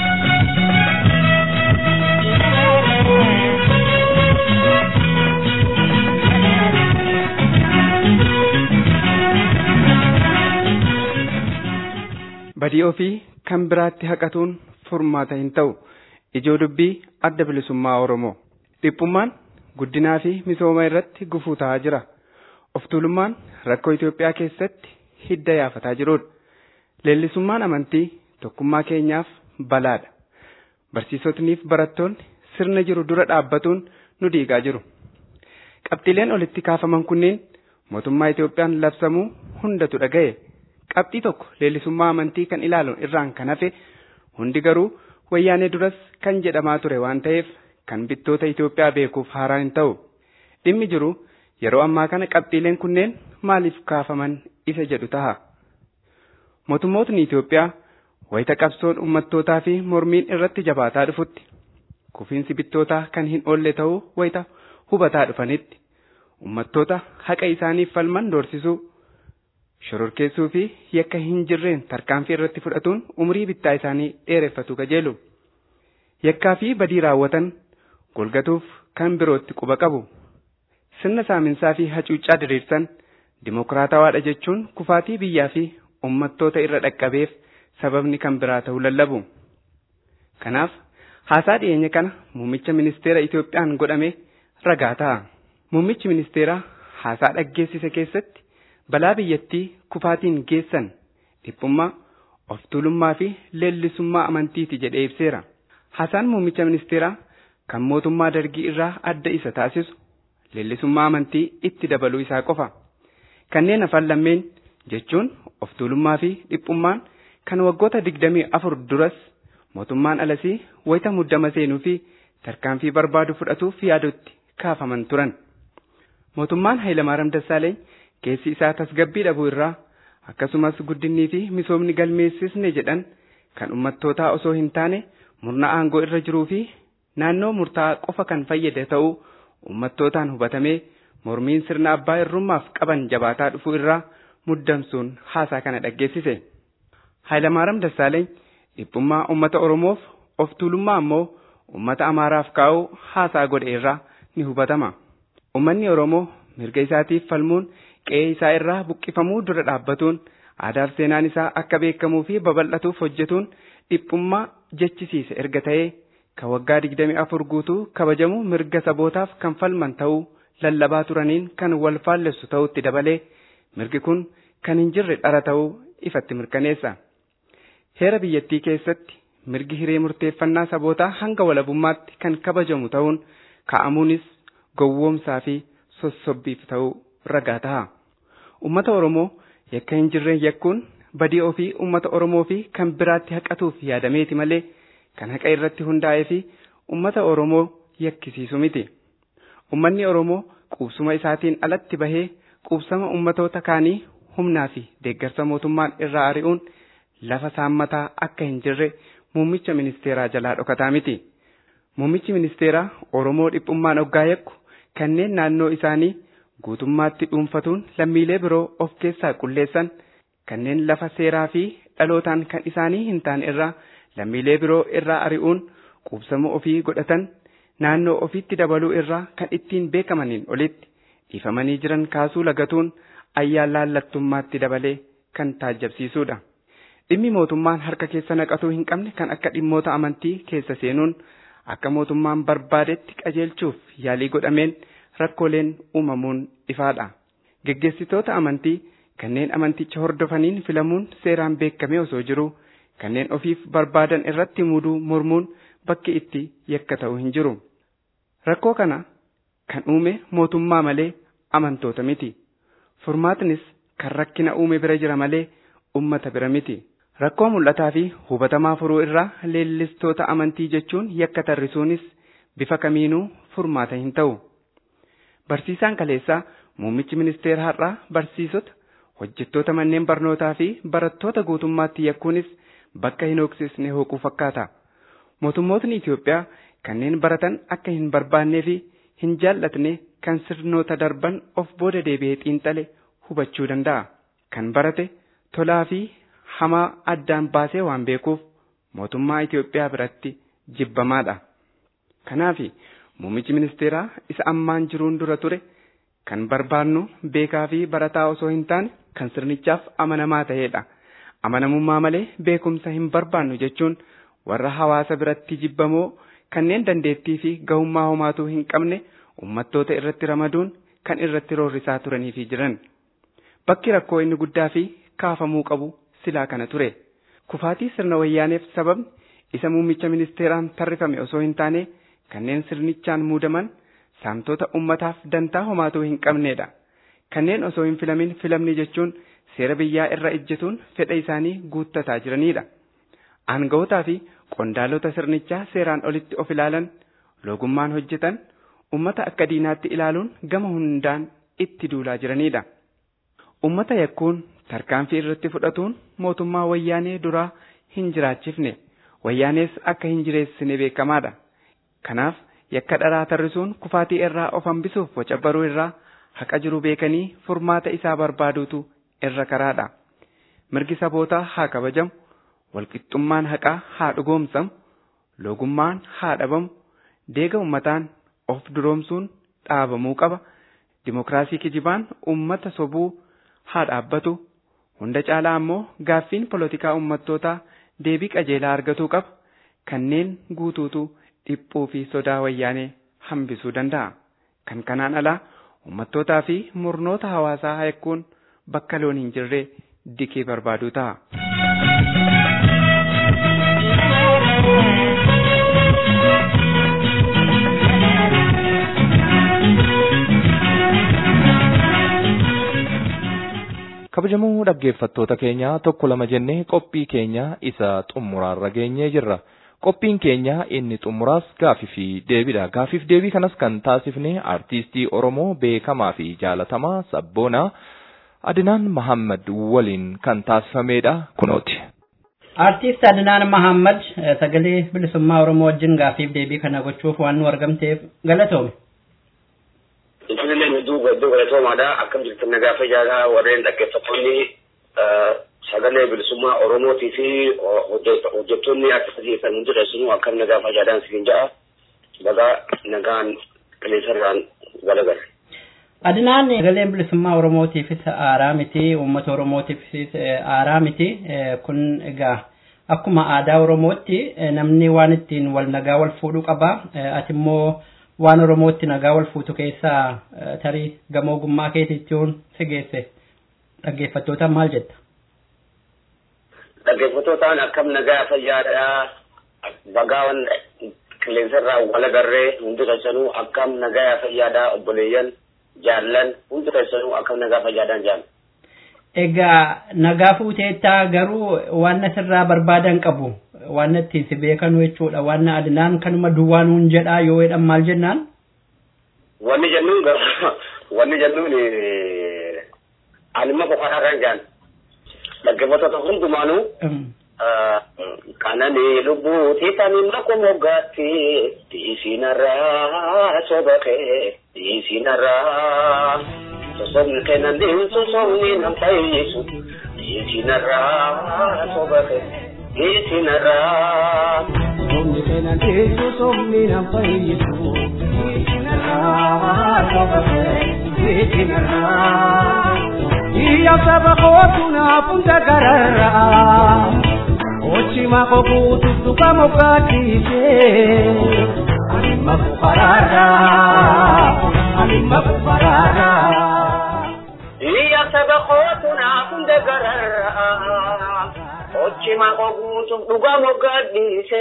Badii ofii kan biraatti haqatuun furmaata hin ta'u. Ijoo dubbii adda bilisummaa Oromoo. Dhiphummaan guddinaa fi misooma irratti gufuu ta'aa jira. Of tuulummaan rakkoo Itoophiyaa keessatti hidda yaafataa jirudha. Leellisummaan amantii tokkummaa keenyaaf balaadha. Barsiisotniif barattoonni sirna jiru dura dhaabbatuun nu diigaa jiru. Qabxiileen olitti kaafaman kunneen mootummaa Itoophiyaan labsamuu hundatu dhaga'e. Qabxii tokko leellisummaa amantii kan ilaalu irraan kan hafe hundi garuu wayyaanee duras kan jedhamaa ture waan ta'eef kan bittoota Itoophiyaa beekuuf haaraa hin ta'u. Dhimmi jiru yeroo ammaa kana qabxiileen kunneen maaliif kaafaman isa jedhu taha. Mootummootni Itoophiyaa wayita qabsoon ummattootaa fi mormiin irratti jabaataa dhufutti kufiinsi bittootaa kan hin oolle ta'uu wayita hubataa dhufanitti ummattoota haqa isaaniif falman doorsisuu shororkeessuu fi yakka hin jirreen tarkaanfii irratti fudhatuun umrii bittaa isaanii dheereffatu kajeelu. Yakkaa fi badii raawwatan golgatuuf kan birootti quba qabu. Sirna saaminsaa fi hacuuccaa diriirsan dimokiraatawaadha jechuun kufaatii biyyaa fi ummattoota irra dhaqqabeef sababni kan biraa ta'uu lallabu. Kanaaf haasaa dhiyeenya kana muummicha ministeera Itoophiyaan godhame ragaa ta'a. Muummichi ministeeraa haasaa dhaggeessise keessatti balaa biyyattii kufaatiin geessan dhiphummaa of tuulummaa fi leellisummaa amantiiti jedhee ibseera. Haasaan muummicha ministeeraa kan mootummaa dargii irraa adda isa taasisu leellisummaa amantii itti dabaluu isaa qofa. Kanneen hafan lammeen jechuun of tuulummaa fi dhiphummaan kan waggoota 24 duras mootummaan alasii wayita muddama seenuu fi tarkaanfii barbaadu fudhatuuf yaadutti kaafaman turan. Mootummaan Hayilamaariyaam Dassaaleeny keessi isaa tasgabbii dhabuu irraa akkasumas guddinnii fi misoomni galmeessisne jedhan kan ummattootaa osoo hin taane murna aangoo irra jiruu fi naannoo murtaa'aa qofa kan fayyade ta'uu ummattootaan hubatamee mormiin sirna abbaa irrummaaf qaban jabaataa dhufuu irraa muddamsuun haasaa kana dhaggeessise. Hayilamaariyaam Dassaaleeny dhiphummaa ummata Oromoof of tuulummaa ammoo ummata Amaaraaf kaa'uu haasaa godhe irraa ni hubatama. Ummanni Oromoo mirga isaatiif falmuun qe'ee isaa irraa buqqifamuu dura dhaabbatuun aadaaf seenaan isaa akka beekamuu fi babal'atuuf hojjetuun dhiphummaa jechisiise erga ta'ee kan waggaa 24 guutuu kabajamu mirga sabootaaf kan falman ta'uu lallabaa turaniin kan wal faallessu ta'utti dabalee mirgi kun kan hin jirre dhara ta'uu ifatti mirkaneessa. Heera biyyattii keessatti mirgi hiree murteeffannaa sabootaa hanga walabummaatti kan kabajamu ta'uun kaa'amuunis gowwoomsaa fi sossobbiif ta'uu ragaa ta'a. Ummata Oromoo yakka hin jirreen yakkuun badii ofii ummata Oromoo fi kan biraatti haqatuuf yaadameeti malee kan haqa irratti hundaa'ee fi ummata Oromoo yakkisiisu miti. Ummanni Oromoo quubsuma isaatiin alatti bahee quubsama ummatoota kaanii humnaa fi deeggarsa mootummaan irraa ari'uun lafa saammataa akka hin jirre muummicha ministeeraa jalaa dhokataa miti. Muummichi ministeeraa Oromoo dhiphummaan hoggaa yakku kanneen naannoo isaanii guutummaatti dhuunfatuun lammiilee biroo of keessaa qulleessan kanneen lafa seeraa fi dhalootaan kan isaanii hin taane irraa lammiilee biroo irraa ari'uun quubsama ofii godhatan naannoo ofiitti dabaluu irraa kan ittiin beekamaniin olitti dhiifamanii jiran kaasuu lagatuun ayyaan laallattummaatti dabalee kan taajjabsiisudha. Dhimmi mootummaan harka keessa naqatuu hin qabne kan akka dhimmoota amantii keessa seenuun akka mootummaan barbaadetti qajeelchuuf yaalii godhameen rakkooleen uumamuun ifaadha. Geggeessitoota amantii kanneen amanticha hordofaniin filamuun seeraan beekamee osoo jiru kanneen ofiif barbaadan irratti muduu mormuun bakki itti yakka ta'u hin jiru. Rakkoo kana kan uume mootummaa malee amantoota miti. Furmaatnis kan rakkina uume bira jira malee ummata bira miti. Rakkoo mul'ataa fi hubatamaa furuu irraa leellistoota amantii jechuun yakka tarrisuunis bifa kamiinuu furmaata hin ta'u. Barsiisaan kaleessaa muummichi ministeera har'aa barsiisota, hojjettoota manneen barnootaa fi barattoota guutummaatti yakkuunis bakka hin hooksisne hooquu fakkaata. Mootummootni Itoophiyaa kanneen baratan akka hin barbaannee fi hin jaallatne kan sirnoota darban of booda deebi'ee xiinxale hubachuu danda'a. Kan barate tolaa fi hamaa addaan baasee waan beekuuf mootummaa Itoophiyaa biratti jibbamaadha. Kanaaf muummichi ministeeraa isa ammaan jiruun dura ture kan barbaannu beekaa fi barataa osoo hin taane kan sirnichaaf amanamaa ta'edha. Amanamummaa malee beekumsa hin barbaannu jechuun warra hawaasa biratti jibbamoo kanneen dandeettii fi gahummaa homaatuu hin qabne ummattoota irratti ramaduun kan irratti roorrisaa turanii fi jiran. Bakki rakkoo inni guddaa fi kaafamuu qabu silaa kana ture. Kufaatii sirna wayyaaneef sababni isa muummicha ministeeraan tarrifame osoo hin taane kanneen sirnichaan muudaman saamtota ummataaf dantaa homaatuu hin qabnedha. Kanneen osoo hin filamin filamni jechuun seera biyyaa irra ejjetuun fedha isaanii guuttataa jiranidha. Aanga'ootaa fi qondaalota sirnichaa seeraan olitti of ilaalan, loogummaan hojjetan, ummata akka diinaatti ilaaluun gama hundaan itti duulaa jiranidha. Ummata yakkuun tarkaanfii irratti fudhatuun mootummaa wayyaanee duraa hin jiraachifne, wayyaanees akka hin jireessine beekamaadha. Kanaaf yakka dharaa tarrisuun kufaatii irraa of hambisuuf boca baruu irraa haqa jiru beekanii furmaata isaa barbaaduutu irra karaadha. Mirgi sabootaa haa kabajamu, walqixxummaan haqaa haa dhugoomsamu, loogummaan haa dhabamu, deega ummataan of duroomsuun dhaabamuu qaba. Dimokiraasii kijibaan ummata sobuu haa dhaabbatu. Hunda caalaa ammoo gaaffiin polotikaa ummattootaa deebii qajeelaa argatuu qaba. Kanneen guutuutu dhiphuu fi sodaa wayyaanee hambisuu danda'a. Kan kanaan alaa ummattootaa fi murnoota hawaasaa yakkuun bakka loon hin jirre dikee barbaaduu ta'a. Kabajamoo dhaggeeffattoota keenya tokko lama jennee qophii keenya isa xumuraarra geenyee jirra. Qophiin keenya inni xumuraas gaafii fi deebiidha. Gaafiif deebii kanas kan taasifne artiistii Oromoo beekamaa fi jaalatamaa sabboonaa Adinaan Mahammad waliin kan taasifamedha kunooti. Artiist Adinaan Mahammad sagalee bilisummaa Oromoo wajjin gaafiif deebii kana gochuuf waan nu argamteef galatoomi. Isinillee hedduu galatoomaadha. Akkam jirtan nagaa fayyaadha warreen dhaggeeffattoonni sagalee bilisummaa Oromootii fi hojjettoonni akkasii kan hundi dheessinu akkam nagaa fayyaadhaan siin ja'a. Bagaa nagaan qilleensarraan galagala. Adinaan sagaleen bilisummaa Oromootiifis aaraa miti, uummata Oromootiifis aaraa miti. Kun egaa akkuma aadaa Oromootti namni waan ittiin wal nagaa wal fuudhuu qaba. Ati immoo waan Oromootti nagaa wal fuutu keessaa tarii gamoo ogummaa keetiitiin si geesse. Dhaggeeffattootaan maal jetta? Dhaggeeffattootaan akkam nagaa fayyaadha. Bagaan qilleensarraa wal agarree hundi keessanuu akkam nagaa fayyaadha obboleeyyan. Jaallan hundi keessanuu akkam nagaa fayyaadhaan jaallan. Egaa nagaa fuuteettaa garuu waan asirraa barbaadan qabu waan ittiin si beekanu jechuudha. Waan Adinaan kanuma duwwaan hun jedhaa yoo jedhan maal jennaan? Wanni jennuun anima boqotarraan jaan dhaggeeffattoota hundumaanuu kanani lubbuutii tanima komoggaatti dhiisinarraa sobaqee dhiisinarraa sosomni kennan sosomni nam fayyisu dhiisinarraa sobaqee dhiisinarraa sosomni kennan sosomni nam fayyisu dhiisinarraa sobaqee dhiisinarraa iya sabaqootuna punta gararraa Ochima kokutu tuka mokatise Alimma kufarara Iya sabakotuna kunde garara Ochima kokutu tuka mokatise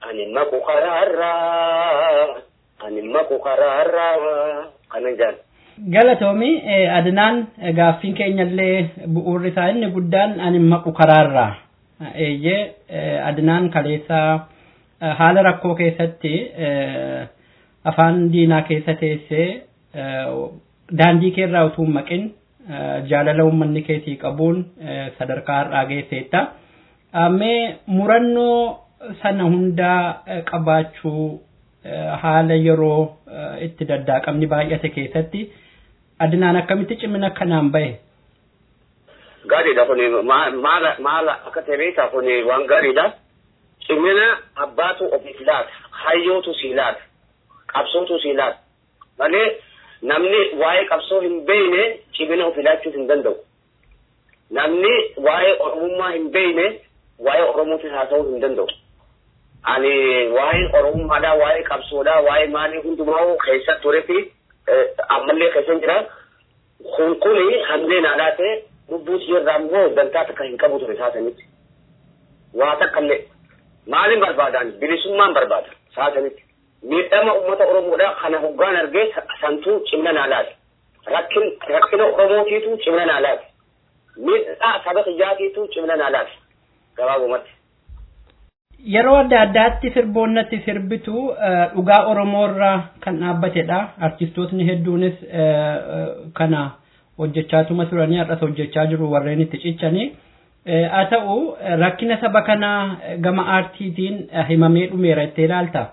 Alimma kufarara Kanan jan Galatoomi Adnaan gaaffiin keenyallee bu'uurri isaa inni guddaan ani maqu karaarraa. Adnaan kaleessaa haala rakkoo keessatti afaan diinaa keessa teessee daandii keerraa utuu hin maqin jaalala uummanni keessii qabuun sadarkaa har'aa geesseetta. Mee murannoo sana hundaa qabaachuu haala yeroo itti daddaaqamni baay'ate keessatti Adnaan akkamitti cimina kanaan bahe? Gaariidha kuni maala akka ta'eeta kuni waan gaariidha. Cimina abbaatu ofiif laata, hayyootu sii laata, qabsootu sii laata. Malee namni waa'ee qabsoo hin beekne cimina ofii laachuuf hin danda'u. Namni waa'ee oromummaa hin beekne waa'ee oromootis haasa'uu hin danda'u. Ani waa'ee oromummaadhaa, waa'ee qabsoodhaa, waa'ee maalii hundumaa keessa turetti ammallee keessa jira. Kuni hamleen aadaa ta'e lubbuu irraa immoo dantaa takka hin qabu ture saasanitti. Waa takkallee maaliin barbaadan bilisummaan barbaada saasanitti. Miidhama uummata Oromoodhaa kana hoggaan argee santuu cimna naalaati. Rakkina Oromootiitu cimna naalaati. Miidhaa saba xiyyaatiitu cimna naalaati. Gabaabumatti. Yeroo adda addaatti sirboonnatti sirbitu dhugaa Oromoorraa kan dhaabbatedha. Artistootni hedduunis kana hojjechaatuma turanii har'as hojjechaa jiru warreen itti cichanii. Haa ta'u rakkina saba kanaa gama aartiitiin himamee dhumeera itti ilaalta.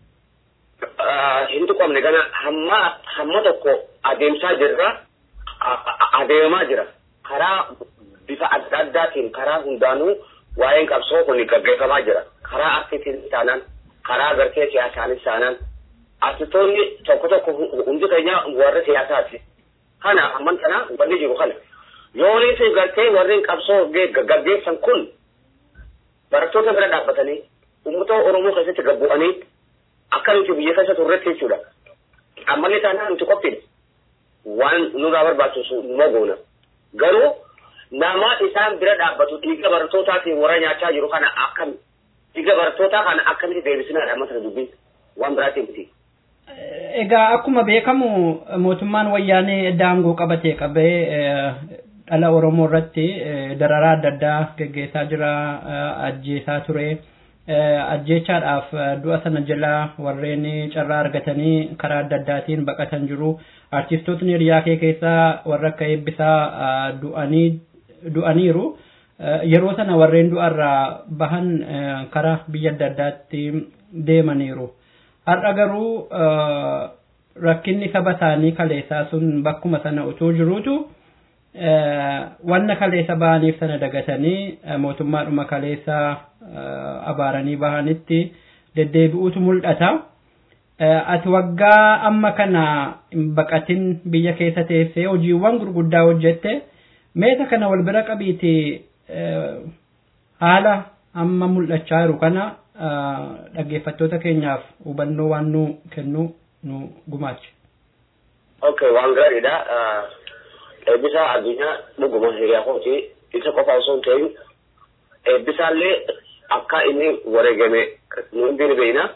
Hin tuqamne kana hamma tokko adeemsaa jirra. Adeemaa jira. Karaa bifa adda addaatiin karaa hundaanuu waa'een qabsoo kun gaggeeffamaa jira. Karaa aartiitiin taanaan, karaa agartee siyaasaanis taanaan, artistoonni tokko hundi keenya warra siyaasaati. Kana amman kana wanni jiru kana. Yoonii fi gartee warreen qabsoo gaggeessan kun barattoota bira dhaabbatanii uummata Oromoo keessatti gabbu'anii akkamitti biyya keessa turretti jechuudha. Ammallee taanaan nuti qophiin waan nurraa barbaachisu numa goona. Garuu nama isaan bira dhaabbatu dhiiga barattootatiin warra nyaachaa jiru kana akkami dhiiga barattootaa kana akkamitti deebisinaadha amma sana dubbiin waan biraatiin miti. Egaa akkuma beekamu mootummaan wayyaanee daangoo qabatee qabee dhala Oromoo irratti dararaa adda addaa geggeessaa jira, ajjeesaa ture. Ajjeechaadhaaf du'a sana jala warreen carraa argatanii karaa adda addaatiin baqatan jiru. Artistootni hiriyaa kee keessaa warra akka eebbisaa du'aniiru. Yeroo sana warreen du'arraa bahan karaa biyya adda addaatti deemaniiru. Har'a garuu rakkinni saba isaanii kaleessaa sun bakkuma sana utuu jiruutu wanna kaleessa bahaniif sana dagatanii mootummaadhuma kaleessaa abaaranii bahanitti deddeebi'uutu mul'ata. Ati waggaa amma kana hin baqatin biyya keessa teessee hojiiwwan gurguddaa hojjette meeta kana wal bira qabiiti haala amma mul'achaa jiru kana dhaggeeffattoota keenyaaf hubannoo waan nu kennu nu gumaache. Okay, waan gaariidha. Eebbisaa addunyaa dhuguma hiriyaa kooti isa qofa osoo hin ta'in eebbisaallee akka inni wareegame nu hundi beekna.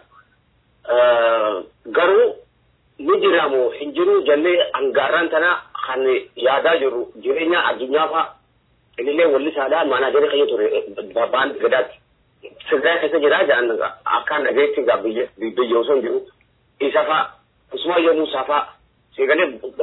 Garuu ni jiraamo hin jiru jallee hangaarraan tana kan yaadaa jiru jireenya addunyaa fa'a illee walli saadaa maanaa jala kayya ture babbaan gadaatti. Sirdaa keessa jira jedhan akkaan dhageetti biyya osoo hin jiru isa fa'a isuma yommuu isaa fa'a. Segalee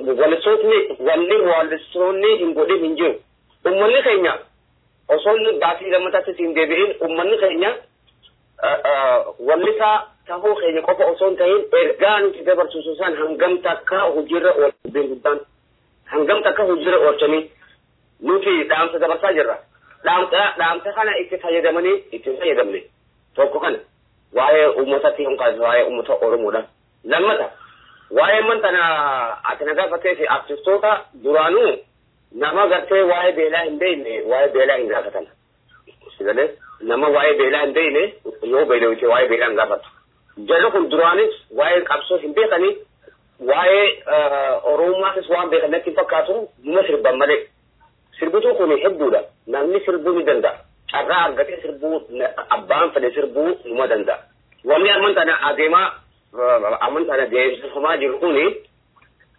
wallistoonni hin godhin hin jiru. Uummanni keenya osoo baasii lammataatti hin deebi'in uummanni keenya wallisaa tahuu keenya qofa osoo hin ta'in ergaa nuti dabarsuusu isaan hangam takka hojiirra oolchuudhaan hangam takka hojiirra oolchanii nuti dhaamsa dabarsaa jirra. Dhaamsa kana itti fayyadamne tokko kana waa'ee uummatatti hunkaas waa'ee uummata Oromoodha. Lammata waa'ee mantana ati na gaafattee fi artistoota duraanuu nama gartee waa'ee beelaa hin beekne waa'ee beelaa hin gaafatan. Sigalee nama waa'ee beelaa hin beekne yoo beelawite waa'ee beelaa hin gaafatu. Jalli kun duraanis waa'ee qabsoo hin beekanii waa'ee Oromoomaatis waan beekanitti hin fakkaatu numa sirban malee. Sirbituu kun hedduudha. Namni sirbuu ni danda'a. Carraa argatee sirbuu abbaan fedhe sirbuu numa danda'a. Wanni amantana adeemaa amantana deemsifamaa jiru kuni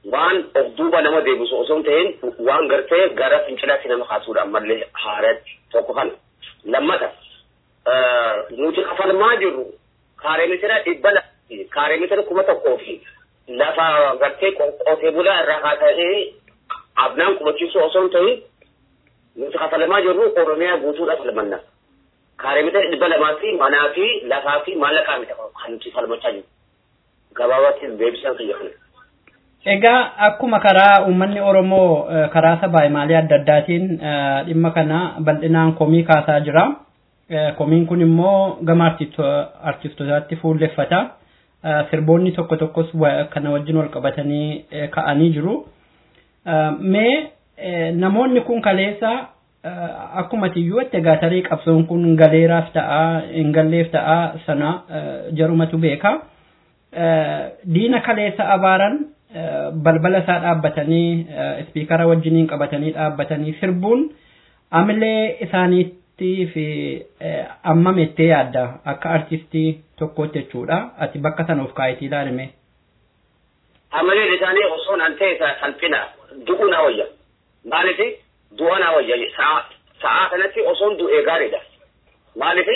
waan of duuba nama deebisu osoo hin ta'in waan gartee gara fincilaatti nama kaasuudha ammallee haaratti tokko kana. Lammata nuti kafalmaa jirru kaaree mitira 100 kaaree mitira 1,000 fi lafa gartee qotee bulaa irraa kaasee abnaan qubachiisuu osoo hin ta'in nuti kafalmaa jirru Oromiyaa guutuudhaaf falmanna. Kaaree mitira 200 fi manaa fi lafaa fi maallaqaa miti kan nuti falmachaa jiru. Gabaabatti deebisan kiyya kana. Egaa akkuma karaa uummanni Oromoo karaa sabaa himaalee adda addaatiin dhimma kana bal'inaan komii kaasaa jira. Komiin kun immoo gama artiistootaatti fuulleffata. Sirboonni tokko tokkos kana wajjin wal qabatanii ka'anii jiru. Mee namoonni kun kaleessa akkuma tiyyuu itti egaa tarii qabsoon kun galeeraaf ta'a hin galleef ta'a sana jarumatu beeka. Diina kaleessa abaaran balbala isaa dhaabbatanii ispiikara wajjiniin qabatanii dhaabbatanii sirbuun amilee isaaniitti fi ammam ettee yaadda akka artistii tokkootti jechuudha. Ati bakka sana of kaayitii ilaalime. Amileen isaanii osoo nan ta'e salphina du'uu na wayya. Maaliif du'a na wayya sa'a kanatti osoo du'ee gaariidha. Maaliif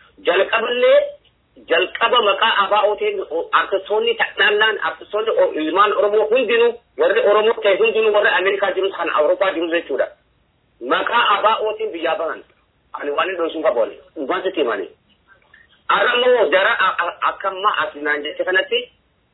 jalqaba maqaa abaa'ootiin artistoonni ta'naan artistoonni ilmaan Oromoo hundinuu warri Oromoo ta'e hundinuu warri Ameerikaa jirus kan Awurooppaa jirus jechuudha. Maqaa abaa'ootiin biyyaa bahan ani waan hin dhoysuun qaboole dhugaan sitti himanii. Aramoo jara akkamma asinaan jecha kanatti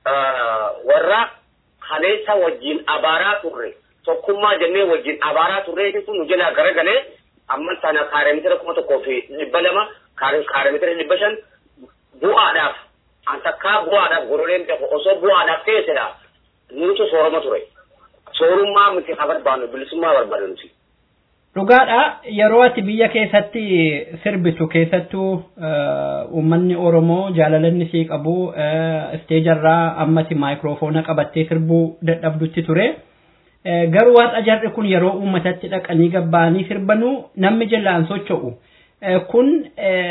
warra kaleessa wajjin abaaraa turre tokkummaa jennee wajjin abaaraa turre jechuun nu jalaa garagalee amma sana kaaree mitira 1,000 fi 200 kaaree mitira 500 bu'aadhaaf antakkaa bu'aadhaaf goroleen ta'e osoo bu'aadhaaf teessedha nuti sooroma ture soorummaa miti barbaannu bilisummaa barbaannu nuti. Dhugaadha yeroo ati biyya keessatti sirbitu keessattuu uummanni Oromoo jaalalanni sii qabu isteejarraa ammati maayikiroofoona qabattee sirbuu dadhabdutti ture. Garuu waan ajarri kun yeroo uummatatti dhaqanii gabbaanii sirbanuu namni jallaan socho'u. Kun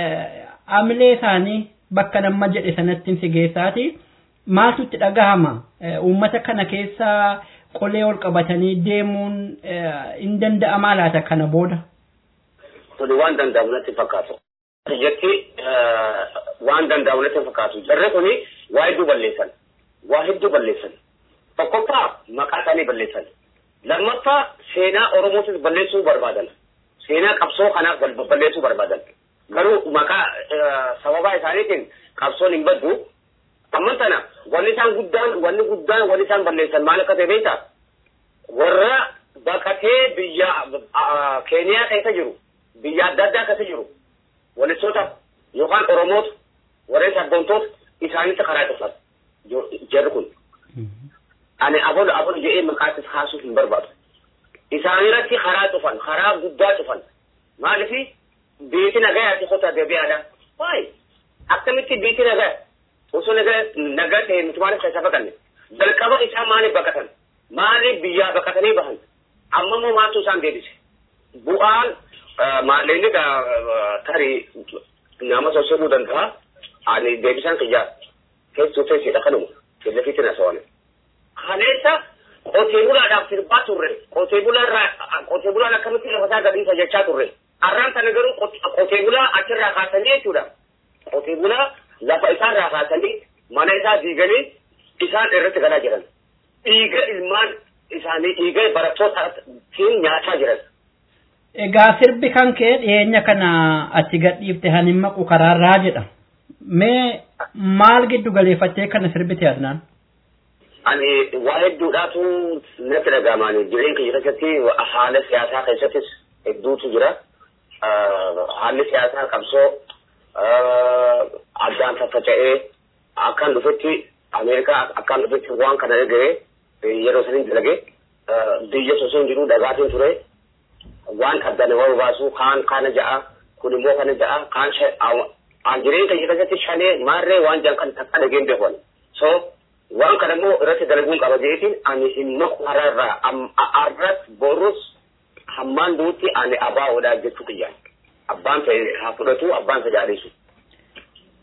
amilee isaanii bakka nama jedhe sanatti si geessaati. Maaltu itti dhagahama? Uummata kana keessa qolee ol qabatanii deemuun hin danda'amaa laata kana booda? Tole waan danda'amu natti fakkaatu. Jetti waan danda'amu natti fakkaatu. Jarri kuni waa hedduu balleessan. Waa hedduu balleessan. Tokkoffaa maqaa isaanii balleessan. Lammaffaa seenaa Oromootis balleessuu barbaadan. Seenaa qabsoo kanaaf balleessuu barbaadan. Garuu maqaa sababa isaaniitiin qabsoon hin baddu. Amma sana wanni isaan balleessan maal akka ta'e beektaa? Warra baqatee biyya Keeniyaa keessa jiru, biyya adda addaa keessa jiru, walistoota yookaan Oromoota, warreen sabboontoota isaanitti karaa cufan jarri kun. Ani abol jedhee maqaatis haasuuf hin barbaadu. Isaanirratti karaa cufan, karaa guddaa cufan. Maaliif biitti nagayaati kota deebi'aadha. Waayee akkamitti biitti nagaya? Osoo nagaa ta'e nuti maaliif keessa baqanne? Jalqaba isaa maaliif baqatan? Maaliif biyyaa baqatanii bahan? Amma immoo maaltu isaan deebise? Bu'aan maalleenni tarii nama sosobuu danda'a. Ani deebisaan kiyyaa keessuu feesiidha kanuma. Kellafiitti na sawane. Kaleessa qotee bulaadhaaf sirbaa turre. Qotee bulaan akkamitti lafasaa gadhiisa jechaa turre. Arraan kana garuu qotee bulaa achirraa kaasanii jechuudha. Qotee bulaa lafa isaan raakaasanii mana isaa diiganii isaan irratti galaa jiran. Dhiiga ilmaan isaanii dhiiga barattootaan nyaataa jiran. Egaa sirbi kan kee dhiyeenya kana ati gadhiifte han hin maqu karaarraa jedha. Mee maal giddu galeeffattee kana sirbite adnaan? Ani waa hedduudhaatu natti dhaga'amani. Jireenya kiyya keessatti haala siyaasaa keessattis hedduutu jira. Haalli siyaasaa qabsoo addaan faffaca'ee akkaan dhufetti Ameerikaa akkaan dhufetti waan kana dhaga'ee yeroo saniin dalagee biyya osoo hin jiru dhagaatiin ture waan addaan nama baasu kaan kana ja'a kun immoo kana ja'a kaan jireenya kiyya keessatti shanee maarree waan jaan kan takka dhageen beekwan. So waan kana immoo irratti dalaguun qaba jeetiin ani hin maqu haraarraa arras borus hammaan duutti ani abaa odaa jechuu kiyyaan. Abbaan ta'e haa fudhatu abbaan tajaajilisu.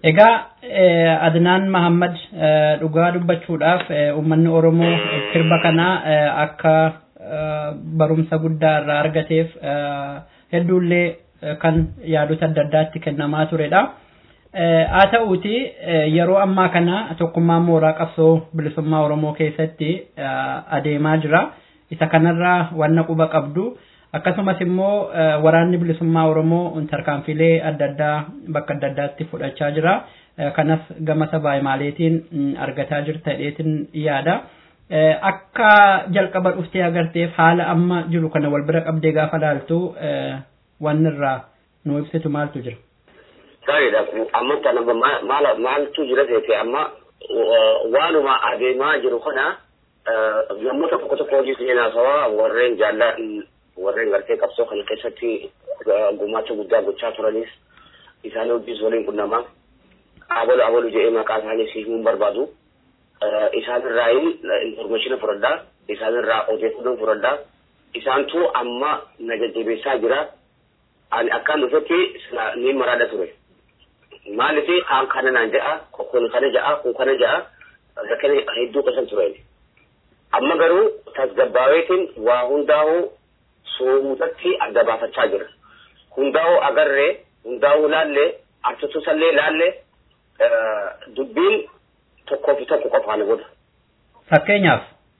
Egaa Adnaan Mahammad dhugaa dubbachuudhaaf uummanni Oromoo sirba kana akka barumsa guddaa irraa argateef hedduullee kan yaadota adda addaatti kennamaa turedha. Haa ta'uuti yeroo ammaa kana tokkummaan mooraa qabsoo bilisummaa Oromoo keessatti adeemaa jira. Isa kanarraa wanna quba qabdu akkasumas immoo waraanni bilisummaa Oromoo tarkaanfilee adda addaa bakka adda addaatti fudhachaa jira. Kanas gama sabaa maaliitiin argataa jirta dheetin yaada. Akka jalqaba dhuftee agarteef haala amma jiru kana wal bira qabdee gaafa laaltu wanni irraa nu ibsitu maaltu jira? Gaariidha. Amma kana maaltu jira ta'e amma waanuma adeemaa jiru kana yommuu tokko tokko hojii seenaa sabaa warreen warreen gartee qabsoo kana keessatti gumaacha guddaa gochaa turanis isaan hojii waliin qunnamaa abolu jedhee maqaa isaanii siifuu barbaadu. Isaan irraa information fudhadhaa, isaan irraa odeeffannoo fudhadhaa, isaantu amma na jajjabeessaa jira. Ani akkaan dhufetti ni maraadha ture. Maaliif kana naan jedha, kun kana jedha, kun kana jedha, rakkina hedduu qasan ture. Amma garuu tasgabbaaweetiin waa hundaa'uu soomutatti adda baafachaa jira. Hundaa'uu agarree, hundaa'uu laallee, artituusallee laallee dubbiin tokkoo fi tokko qofaan godha. Fakkeenyaaf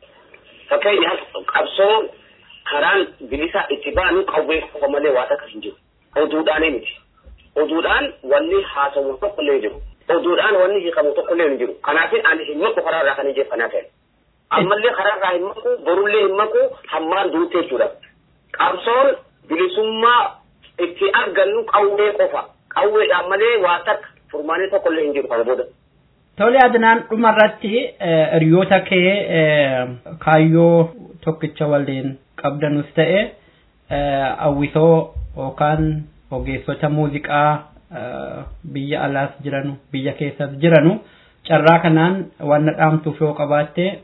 qabsoon karaan bilisa itti baanu qawwee qofa malee waa takka hin jiru. Oduudhaanii miti. Oduudhaan wanni haasawu tokko illee jiru. Oduudhaan wanni hiikamu tokko illee hin jiru. Kanaafin ani hin maku karaa irraa kan injeeffanaa ta'e. Ammallee karaa irraa hin maku, borullee hin maku, hammaan duutee jechuudha. Qabsoon bilisummaa itti argannu qawwee qofa. Qawweedhaan malee waa takka furmaanii tokko illee hin jiru kana booda. Tole Adnaan dhumarratti hiriyoota kee kaayyoo tokkicha waliin qabdanus ta'e hawwisoo yookaan ogeessota muuziqaa biyya alaas jiranu biyya keessas jiranu carraa kanaan wanna dhaamtuuf yoo qabaatte.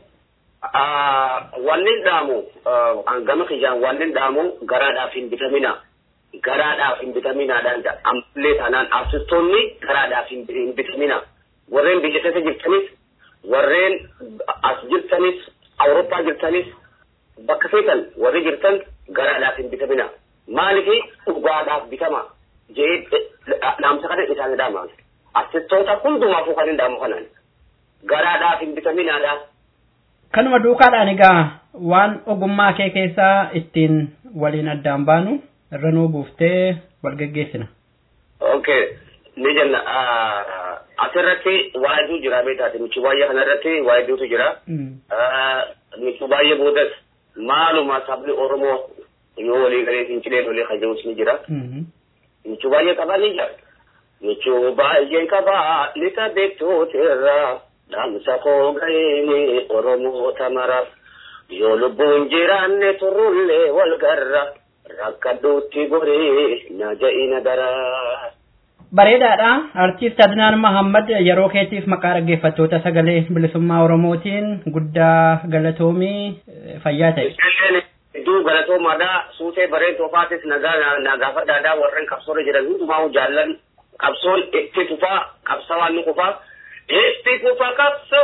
Wanni dhaamu gama kiyyaan wanni dhaamu garaadhaaf hin bitamina. Garaadhaaf hin bitaminaadhaan ammallee taanaan artistoonni garaadhaaf hin bitamina. Warreen biyya keessa jirtanis, warreen as jirtanis, Awurooppaa jirtanis, bakka feetan warri jirtan garaadhaaf hin bitamina. Maaliif dhugaadhaaf bitama jedhee dhaamsa kana isaanii dhaaman. Artistoota hundumaafuu kan hin dhaamu kanaan garaadhaaf hin bitaminaadha. Kanuma duukaadhaan egaa waan ogummaa kee keessaa ittiin waliin addaan baanu irra nuu buuftee wal geggeessina. Okay. Ni jenna asirratti waa hedduu jira beektaati. Michuu baay'ee kanarratti waa hedduutu jira. Michuu baay'ee boodas maaluma sabni Oromoo yoo walii galee fincilee lolee kan jirus ni jira. Michuu baay'ee qabaa ni jira. Michuu baay'ee qabaa lixa beektootirraa dhaamsa koo ga'ee Oromoo tamaraaf yoo lubbuun jiraanne turullee wal garra rakkadhuutti goree na ja'ina daraa. Bareedaadha. Artiist Adnaan Mahammad yeroo keetiif maqaa dhaggeeffattoota sagalee bilisummaa Oromootiin guddaa galatoomii fayyaa ta'e. Iddoo galatoomaadhaa suutee bareedduu faatis nagaa fadhaadhaa warreen qabsoorra jiran hundumaa jaallan qabsoon itti fufaa qabsawaan ni kufaa itti fufa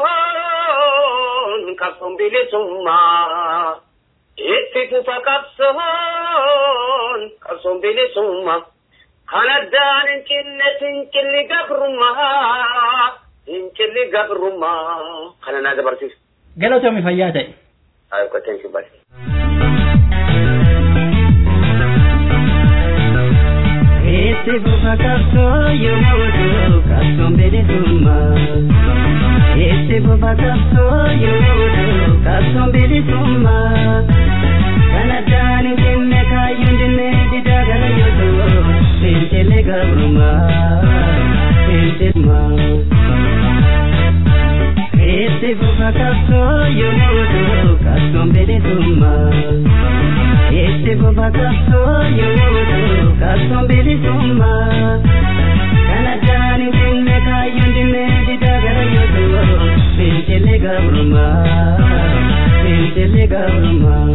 qabsoon bilisummaa itti fufa qabsoon bilisummaa. Kanadaan fincilli gabrummaa kana naa dabarsiisa. Galatoomi fayyaa ta'e. Ayyo thank you bye. Itti fufa qabsoo yommuu ta'u qabsoon bilisummaa. Itti fufa qabsoo yommuu ta'u qabsoon bilisummaa. Kanadaan finne kaayyuun dinne didaa gara yoo ta'u. Fincilli gabrummaa, itti fufa qabsoo yommuu ta'u qabsoon bilisummaa. Itti fufa qabsoo yommuu ta'u qabsoon bilisummaa. Kanadaan finne kaayyuun dinne didaa gara yoo ta'u. Fincilli gabrummaa.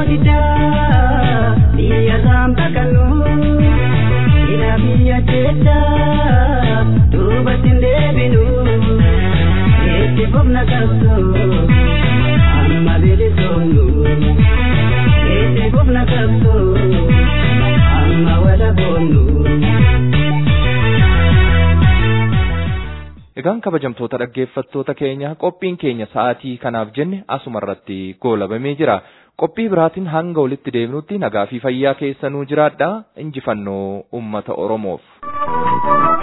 fidaa biyya samba kanu ila biyya jecha duubatti hin deebinu itti fufna qabsoo amma bilisoomnu itti fufna qabsoo amma walaboomnu. Egaan kabajamtoota dhaggeeffattoota keenya qophiin keenya sa'aatii kanaaf jenne asuma irratti goolabamee jira. Qophii biraatiin hanga walitti deebinutti nagaa fi fayyaa keessanuu jiraadhaa. Injifannoo uummata Oromoof.